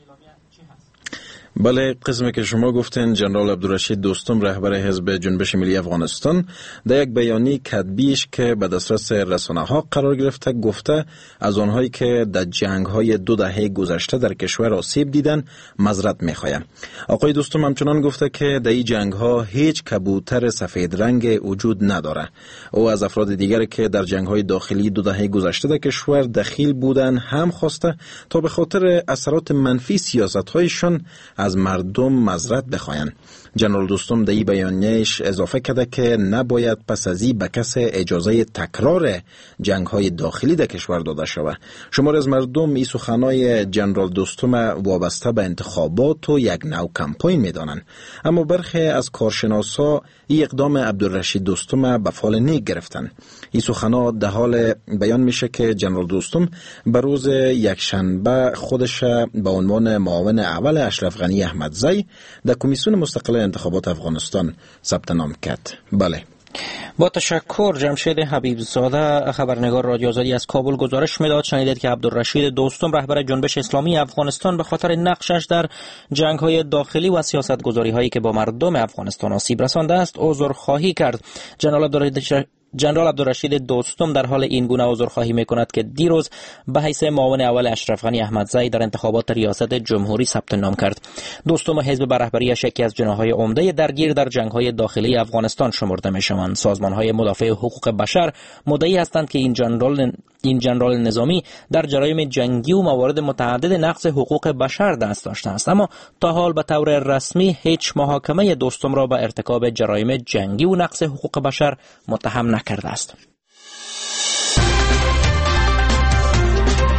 بله، قسمی که شما گفتین جنرال عبدالرشید دوستم رهبر حزب جنبش ملی افغانستان در یک بیانیه کتبیش که به دسترس رسانه‌ها قرار گرفته گفته از آنهایی که در جنگ‌های 2 دهه گذشته در کشور آسیب دیدن معذرت می‌خوایم. آقای دوستم همچنان گفته که در این جنگ‌ها هیچ کبوتر سفید رنگ وجود نداره. او از افراد دیگری که در جنگ‌های داخلی 2 دهه گذشته در کشور دخیل بودن هم خواسته تا به خاطر اثرات منفی سیاست‌هایشان از مردم معذرت بخواهند. جنرال دوستم در این بیانیه‌اش اضافه کرده که نباید پس از این به کس اجازه تکرار جنگ‌های داخلی در کشور داده شود. شمار از مردم این سخنان جنرال دوستم وابسته به انتخابات و یک نوع کمپاین می‌دانند، اما برخی از کارشناسا این اقدام عبدالرشید دوستم به فال نیک گرفتند. این سخنان در حال بیان میشه که جنرال دوستم به روز یکشنبه خودش به عنوان معاون اول اشرف غنی احمدزی در کمیسیون مستقل انتخابات افغانستان ثبت نام کرد. بله. با تشکر جمشید حبیبزاده خبرنگار رادیو آزادی از کابل گزارش میداد. شنیدید که عبدالرشید دوستم رهبر جنبش اسلامی افغانستان به خاطر نقشش در جنگ‌های داخلی و سیاست‌گذاری‌هایی که با مردم افغانستان آسیب رسانده است عذرخواهی کرد. جنرال عبدالرشید دوستم در حال این گونه عذرخواهی میکند که دیروز به حیث معاون اول اشرف غنی احمدزی در انتخابات ریاست جمهوری ثبت نام کرد. دوستم حزب به رهبریش یکی از جناح‌های عمده درگیر در جنگ‌های داخلی افغانستان شمرده میشوند. سازمان‌های مدافع حقوق بشر مدعی هستند که این جنرال نظامی در جرایم جنگی و موارد متعدد نقض حقوق بشر دست داشته است، اما تا حال به طور رسمی هیچ محاکمه دوستم را به ارتکاب جرایم جنگی و نقض حقوق بشر متهم نکرده است.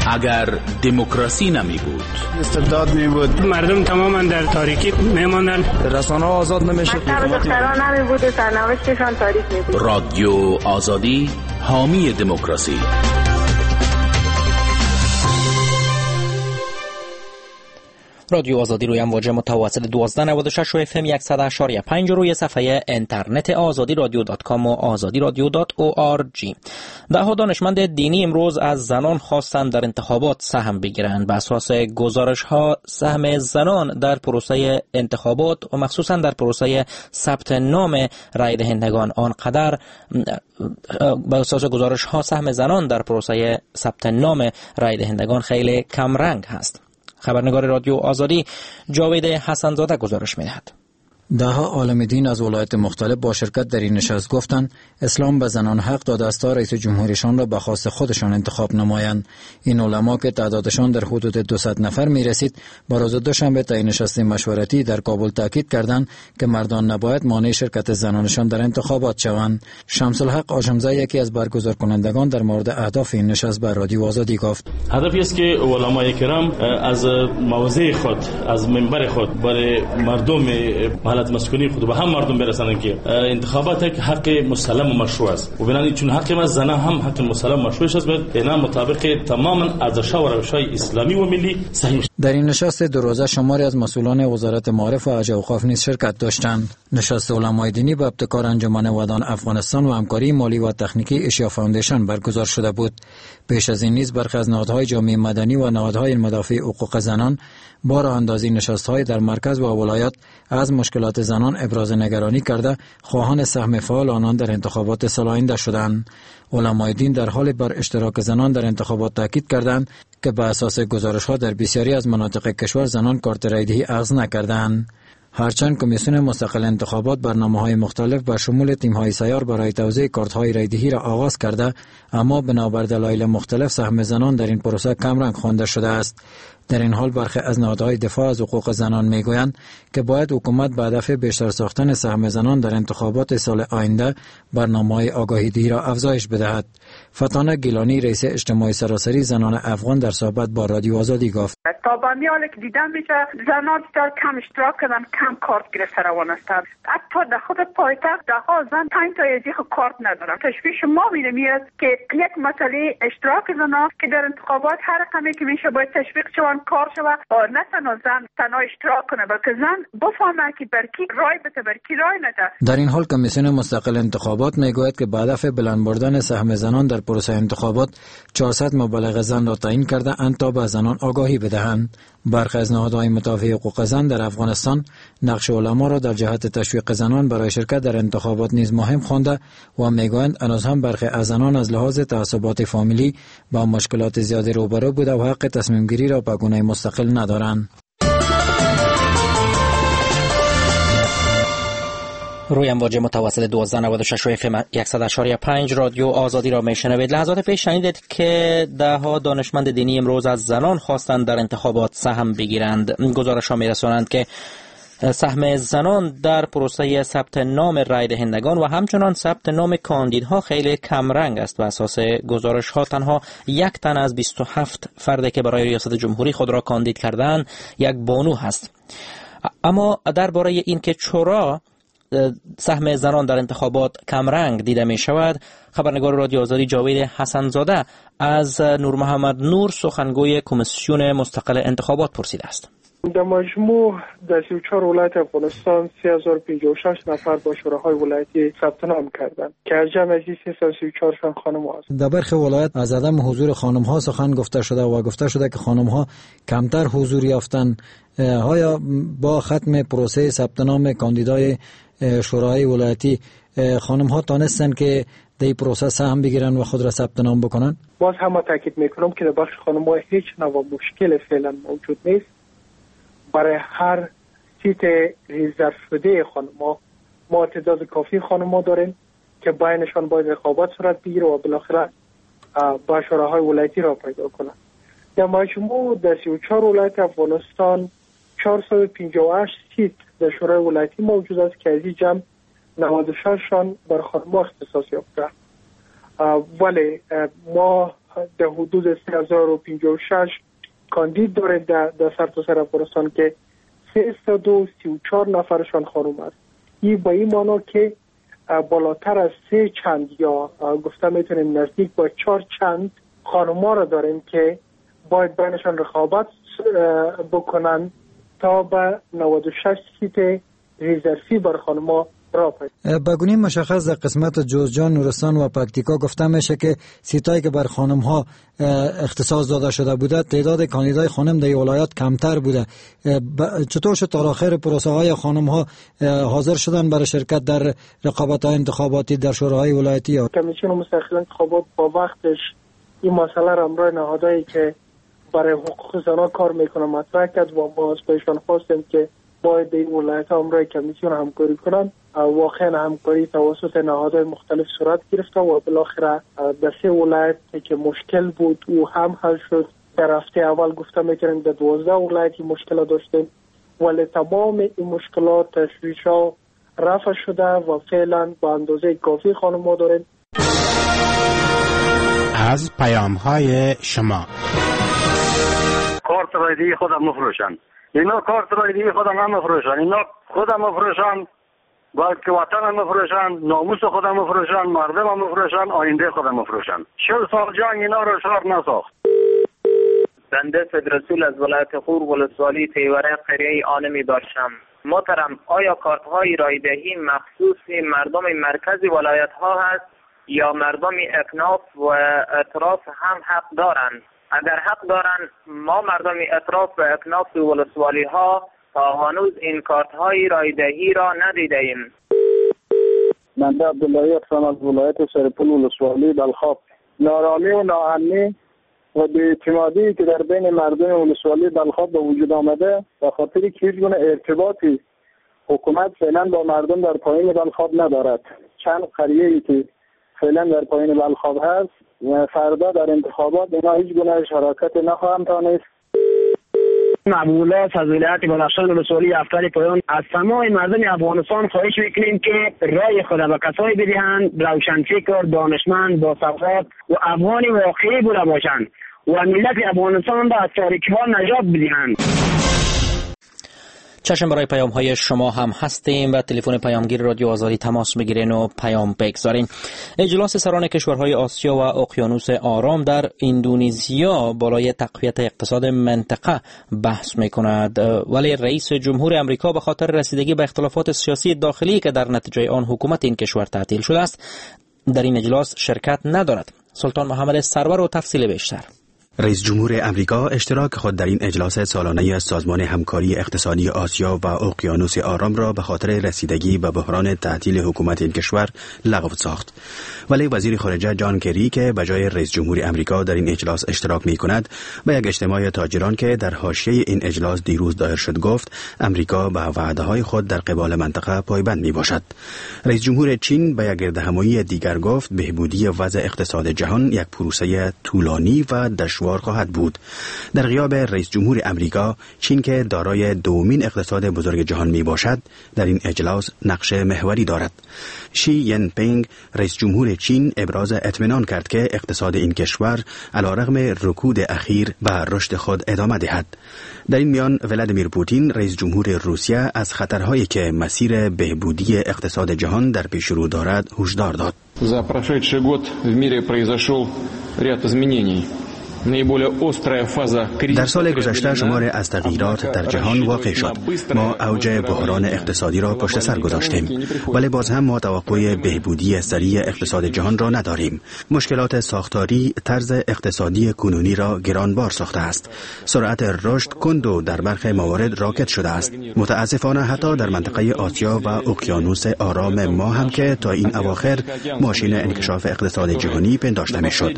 اگر دموکراسی نمی بود، استبداد می بود، مردم تماما در تاریکی می ماندن، رسانه‌ها آزاد نمیشد، دختران نمی بود و سرنوشتشان تاریک می بود. رادیو آزادی حامی دموکراسی. رادیو آزادی روی امواج متوسط 1296 و اف ام 100.5 روی صفحه اینترنت azadiradyo.com و azadiradyo.org. دهها دانشمند دینی امروز از زنان خواستند در انتخابات سهم بگیرند. بر اساس گزارش‌ها سهم زنان در پروسه انتخابات و مخصوصا در پروسه ثبت نام رای دهندگان آنقدر بر اساس گزارش‌ها سهم زنان در پروسه ثبت نام رای دهندگان خیلی کم رنگ است. خبرنگار رادیو آزادی جاوید حسن‌زاده گزارش می‌دهد. ده‌ها عالم دین از ولایات مختلف با شرکت در این نشست گفتند اسلام به زنان حق داده است تا رئیس جمهوریشان را به خواست خودشان انتخاب نمایند. این علما که تعدادشان در حدود 200 نفر می‌رسید با روز دوشنبه تا این نشست مشورتی در کابل تاکید کردند که مردان نباید مانع شرکت زنانشان در انتخابات شوند. شمس الحق آشمزه یکی از برگزار کنندگان در مورد اهداف این نشست به رادیو آزادی گفت هدفی است که علمای کرام از موضع خود از منبر خود برای مردم حالت مسکونی خود به هم مردم برسانند که انتخابات یک حق مسلم و مشروع است و بنابراین چون حق ما زنان هم حق مسلم و مشروع است اینا مطابق تماما ارزش‌ها و روش‌های اسلامی و ملی صحیح. در این نشست دو روزه شماری از مسئولان وزارت معارف و اوقاف نیز شرکت داشتند. نشست علمای دینی به ابتکار انجمن ودان افغانستان و همکاری مالی و تکنیکی اشیا فاوندیشن برگزار شده بود. پیش از این نیز برخی از نهادهای جامعه مدنی و نهادهای مدافع حقوق زنان با راه اندازی نشست‌های در مرکز و ولایات از مشکلات زنان ابراز نگرانی کرده خواهان سهم فعال آنان در انتخابات سال آینده شدند. علمای دین در حال بر اشتراک زنان در انتخابات تاکید کردند که به اساس گزارش‌ها در بسیاری از مناطق کشور زنان کارت رایدهی اخذ نکردند. هرچند کمیسیون مستقل انتخابات برنامه‌های مختلف با شمول تیم‌های سیار برای توزیع کارت‌های رایدهی را آغاز کرده، اما بنابر دلایل مختلف سهم زنان در این پروسه کمرنگ خوانده شده است. در این حال برخی از نهادهای دفاع از حقوق زنان میگویند که باید حکومت به هدف بیشتر ساختن سهم زنان در انتخابات سال آینده برنامه‌های آگاهی‌دهی را افزایش بدهد. فتانه گیلانی رئیس اجتماع سراسری زنان افغان در صحبت با رادیو آزادی گفت تا به میال که دیدن میشه زنان بیشتر کم اشتراک کردن، کم کارت گرفته روان هستند. حتی در خود پایتخت ده‌ها زن 5 تا از کارت ندارن. تشویش ما میاد که یک مسئله اشتراک زنان که در انتخابات هر رقمی که میشه باید تشویق شون کار شود و نه تنها زن تنها اشتراک کنه بلکه زن بفهمه که برکی رای بده برکی رای نده. در این حال کمیسیون مستقل انتخابات میگوید که به هدف بلند بردن سهم زنان در پروسه انتخابات 400 مبلغ زن را تعیین کرده اند تا به زنان آگاهی بدهند. برخی از نهادهای مدافع حقوق زن در افغانستان نقش علما را در جهت تشویق زنان برای شرکت در انتخابات نیز مهم خوانده و میگویند هنوز هم برخی از زنان از لحاظ تعصبات فامیلی با مشکلات زیادی روبرو بوده و حق تصمیم گیری را به گونه مستقل ندارند. روی امواج متوسط 1296 و اف ام 100.5 رادیو آزادی را میشنوید. لحظات پیش شنیدید که ده‌ها دانشمند دینی امروز از زنان خواستند در انتخابات سهم بگیرند. گزارش‌ها می‌رسانند که سهم زنان در پروسه ثبت نام رای دهندگان و همچنان ثبت نام کاندیدها خیلی کم رنگ است. بر اساس گزارش‌ها تنها 1 تن از 27 فردی که برای ریاست جمهوری خود را کاندید کردند یک بانو هست. اما درباره این که چرا سهم زنان در انتخابات کمرنگ دیده می شود، خبرنگار رادیو آزادی جاوید حسن‌زاده از نور محمد نور سخنگوی کمیسیون مستقل انتخابات پرسیده است. در مجموع در 34 ولایت افغانستان 3056 نفر با شوراهای ولایتی ثبت نام کردند که از جمع 334 شان خانم هستند. در برخی ولایت از عدم حضور خانم ها سخن گفته شده و گفته شده که خانم ها کمتر حضور یافتند. آیا با ختم پروسه ثبت نام کاندیدای شورای ولایتی خانم ها تانستن که در این پروسه سهم بگیرن و خود را ثبت نام بکنن؟ باز هم تاکید میکنم که در بخش خانم ها هیچ نوع مشکل فعلا موجود نیست. برای هر سیت ریزرو شده خانم ها ما تعداد کافی خانم ها داریم که بینشان باید رقابت صورت بگیره و بالاخره با شوراهای ولایتی را پیدا کنند. در مجموع در 34 ولایت افغانستان 458 سیت در شورای ولایتی موجود است که از این جمع 96 شان بر خانم‌ها اختصاص یافته. ولی ما در حدود 3056 کاندید داره در سرتاسر افغانستان که 334 نفرشان خانم است. این با این معنا که بالاتر از 3 چند یا گفته میتونیم نزدیک با 4 چند خانم‌ها را داریم که باید بینشان رقابت بکنن تا به 96 سیت ریزرسی بر خانم‌ها را پیدا. به گونه مشخص در قسمت جوزجان، نورستان و پکتیکا گفته میشه که سیتایی که بر خانم‌ها اختصاص داده شده بوده، تعداد کاندیدای خانم در ولایات کمتر بوده. چطور شد تا آخر پروسه‌های خانم‌ها حاضر شدن برای شرکت در رقابت‌های انتخاباتی در شوراهای ولایتی؟ کمیسیون مستقل انتخابات با وقتش این مسئله را امرای نهادهایی که برای حقوق زنان کار میکنه مطرح کرد و ما از پیشان خواستیم که باید این ولایت ها امرای کمیسیون همکاری کنند. واقعا همکاری توسط نهادهای مختلف صورت گرفته و بالاخره در 3 ولایت که مشکل بود او هم حل شد. در هفته اول گفته میکنیم در 12 ولایت مشکل داشتیم ولی تمام این مشکلات تشویش ها رفع شده و فعلا با اندازه کافی خانم ها داریم. از پیام های شما کارت رایدی خودم مفروشن، اینا کارت رایدی خودم هم مفروشن، اینا خودم مفروشن، باید که وطن هم مفروشن، ناموس خودم مفروشن، مردم هم مفروشن، آینده خودم مفروشن. 40 سال جنگ اینا رو شهر نساخت. بنده فدرسول از ولایت خور ولسوالی تیوره قریه آنمی باشم. محترم، آیا کارت های رایدهی مخصوص مردم مرکزی ولایت ها هست یا مردم اکناف و اطراف هم حق دارند؟ اگر حق دارند، ما مردم اطراف و اکناف ولسوالی ها تا هنوز این کارت های رایدهی را ندیده ایم. بنده عبداللهی هستم از ولایت سرپل ولسوالی بلخاب. نارامی و ناامنی و بی‌اعتمادی که در بین مردم ولسوالی بلخاب به وجود آمده به خاطر که هیچ گونه ارتباطی حکومت فعلا با مردم در پایین بلخاب ندارد. چند قریه‌ای که فعلا در پایین بلخاب هست و فردا در انتخابات اینا هیچ گونه شراکت نخواهم تانست. معمولات از ولایت بدخشان ولسوالی افغان پایان از تمام مردم افغانستان خواهش میکنیم که رای خود به کسایی بدهند روشنفکر، دانشمند، با سواد و افغان واقعی بوده باشند و ملت افغانستان را از تاریکی ها نجات بدهند. چشم برای پیام های شما هم هستیم و تلفن پیامگیر رادیو آزادی تماس بگیرین و پیام بگذارین. اجلاس سران کشورهای آسیا و اقیانوس آرام در اندونزیا بالای تقویت اقتصاد منطقه بحث میکند، ولی رئیس جمهور امریکا به خاطر رسیدگی به اختلافات سیاسی داخلی که در نتیجه آن حکومت این کشور تعطیل شده است در این اجلاس شرکت ندارد. سلطان محمد سرور و تفصیل بیشتر. رئیس جمهور امریکا اشتراک خود در این اجلاس سالانه سازمان همکاری اقتصادی آسیا و اقیانوس آرام را به خاطر رسیدگی به بحران تعطیل حکومت این کشور لغو ساخت. ولی وزیر خارجه جان کری که به جای رئیس جمهور امریکا در این اجلاس اشتراک می‌کند، به یک اجتماع تاجران که در حاشیه این اجلاس دیروز دایر شد گفت امریکا به وعده‌های خود در قبال منطقه پایبند میباشد. رئیس جمهور چین به یک گردهمایی دیگر گفت بهبودی وضع اقتصاد جهان یک پروسه طولانی و دشوار خواهد بود. در غیاب رئیس جمهور امریکا، چین که دارای دومین اقتصاد بزرگ جهان می باشد، در این اجلاس نقش محوری دارد. شی ین پینگ رئیس جمهور چین ابراز اطمینان کرد که اقتصاد این کشور علیرغم رکود اخیر به رشد خود ادامه دهد. در این میان ولادیمیر پوتین رئیس جمهور روسیه از خطرهایی که مسیر بهبودی اقتصاد جهان در پیش رو دارد هشدار داد. За прошедший год в мире произошел ряд изменений. در سال گذشته شمار از تغییرات در جهان واقع شد. ما اوج بحران اقتصادی را پشت سر گذاشتیم، ولی باز هم ما توقع بهبودی سریع اقتصاد جهان را نداریم. مشکلات ساختاری طرز اقتصادی کنونی را گرانبار ساخته است. سرعت رشد کند و در برخی موارد راکت شده است. متاسفانه حتی در منطقه آسیا و اقیانوس آرام ما هم که تا این اواخر ماشین انکشاف اقتصاد جهانی پنداشته می‌شد.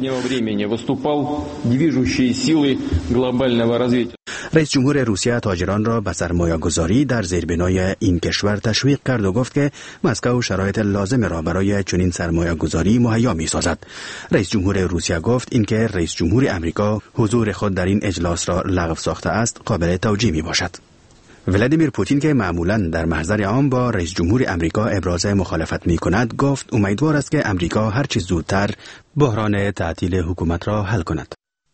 رئیس جمهور روسیه تاجران را به سرمایه‌گذاری در زیربنای این کشور تشویق کرد و گفت که مسکو شرایط لازم را برای چنین سرمایه‌گذاری مهیا می‌سازد. رئیس جمهور روسیه گفت اینکه رئیس جمهور امریکا حضور خود در این اجلاس را لغو ساخته است قابل توجیه می‌باشد. ولادیمیر پوتین که معمولاً در محضر عام با رئیس جمهور امریکا ابراز مخالفت می کند گفت امیدوار است که امریکا هر چه زودتر بحران تعطیل حکومت را حل کند.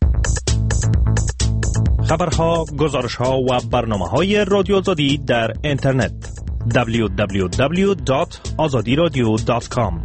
خبرها، گزارشها و برنامه‌های رادیو آزادی در اینترنت www.azadiradio.com.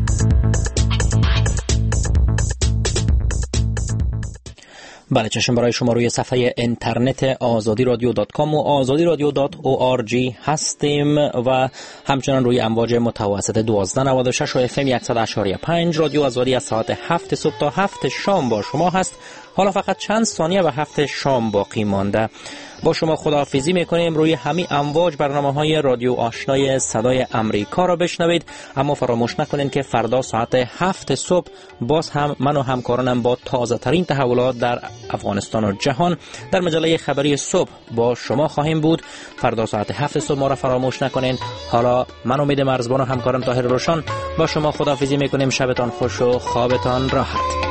بله، چشم برای شما روی صفحه اینترنت azadiradio.com و azadiradio.org هستیم و همچنان روی امواج متوسط 1296 و FM 100.5 رادیو آزادی از ساعت 7 صبح تا 7 شام با شما هست. حالا فقط چند ثانیه و 7 شام باقی مانده. با شما خداحافظی میکنیم. روی همین امواج برنامه‌های رادیو آشنای صدای امریکا را بشنوید، اما فراموش نکنید که فردا ساعت 7 صبح باز هم من و همکارانم با تازه ترین تحولات در افغانستان و جهان در مجله خبری صبح با شما خواهیم بود. فردا ساعت 7 صبح ما را فراموش نکنید. حالا من امید مرزبان و همکارم طاهر روشن با شما خداحافظی میکنیم. شبتان خوش و خوابتان راحت.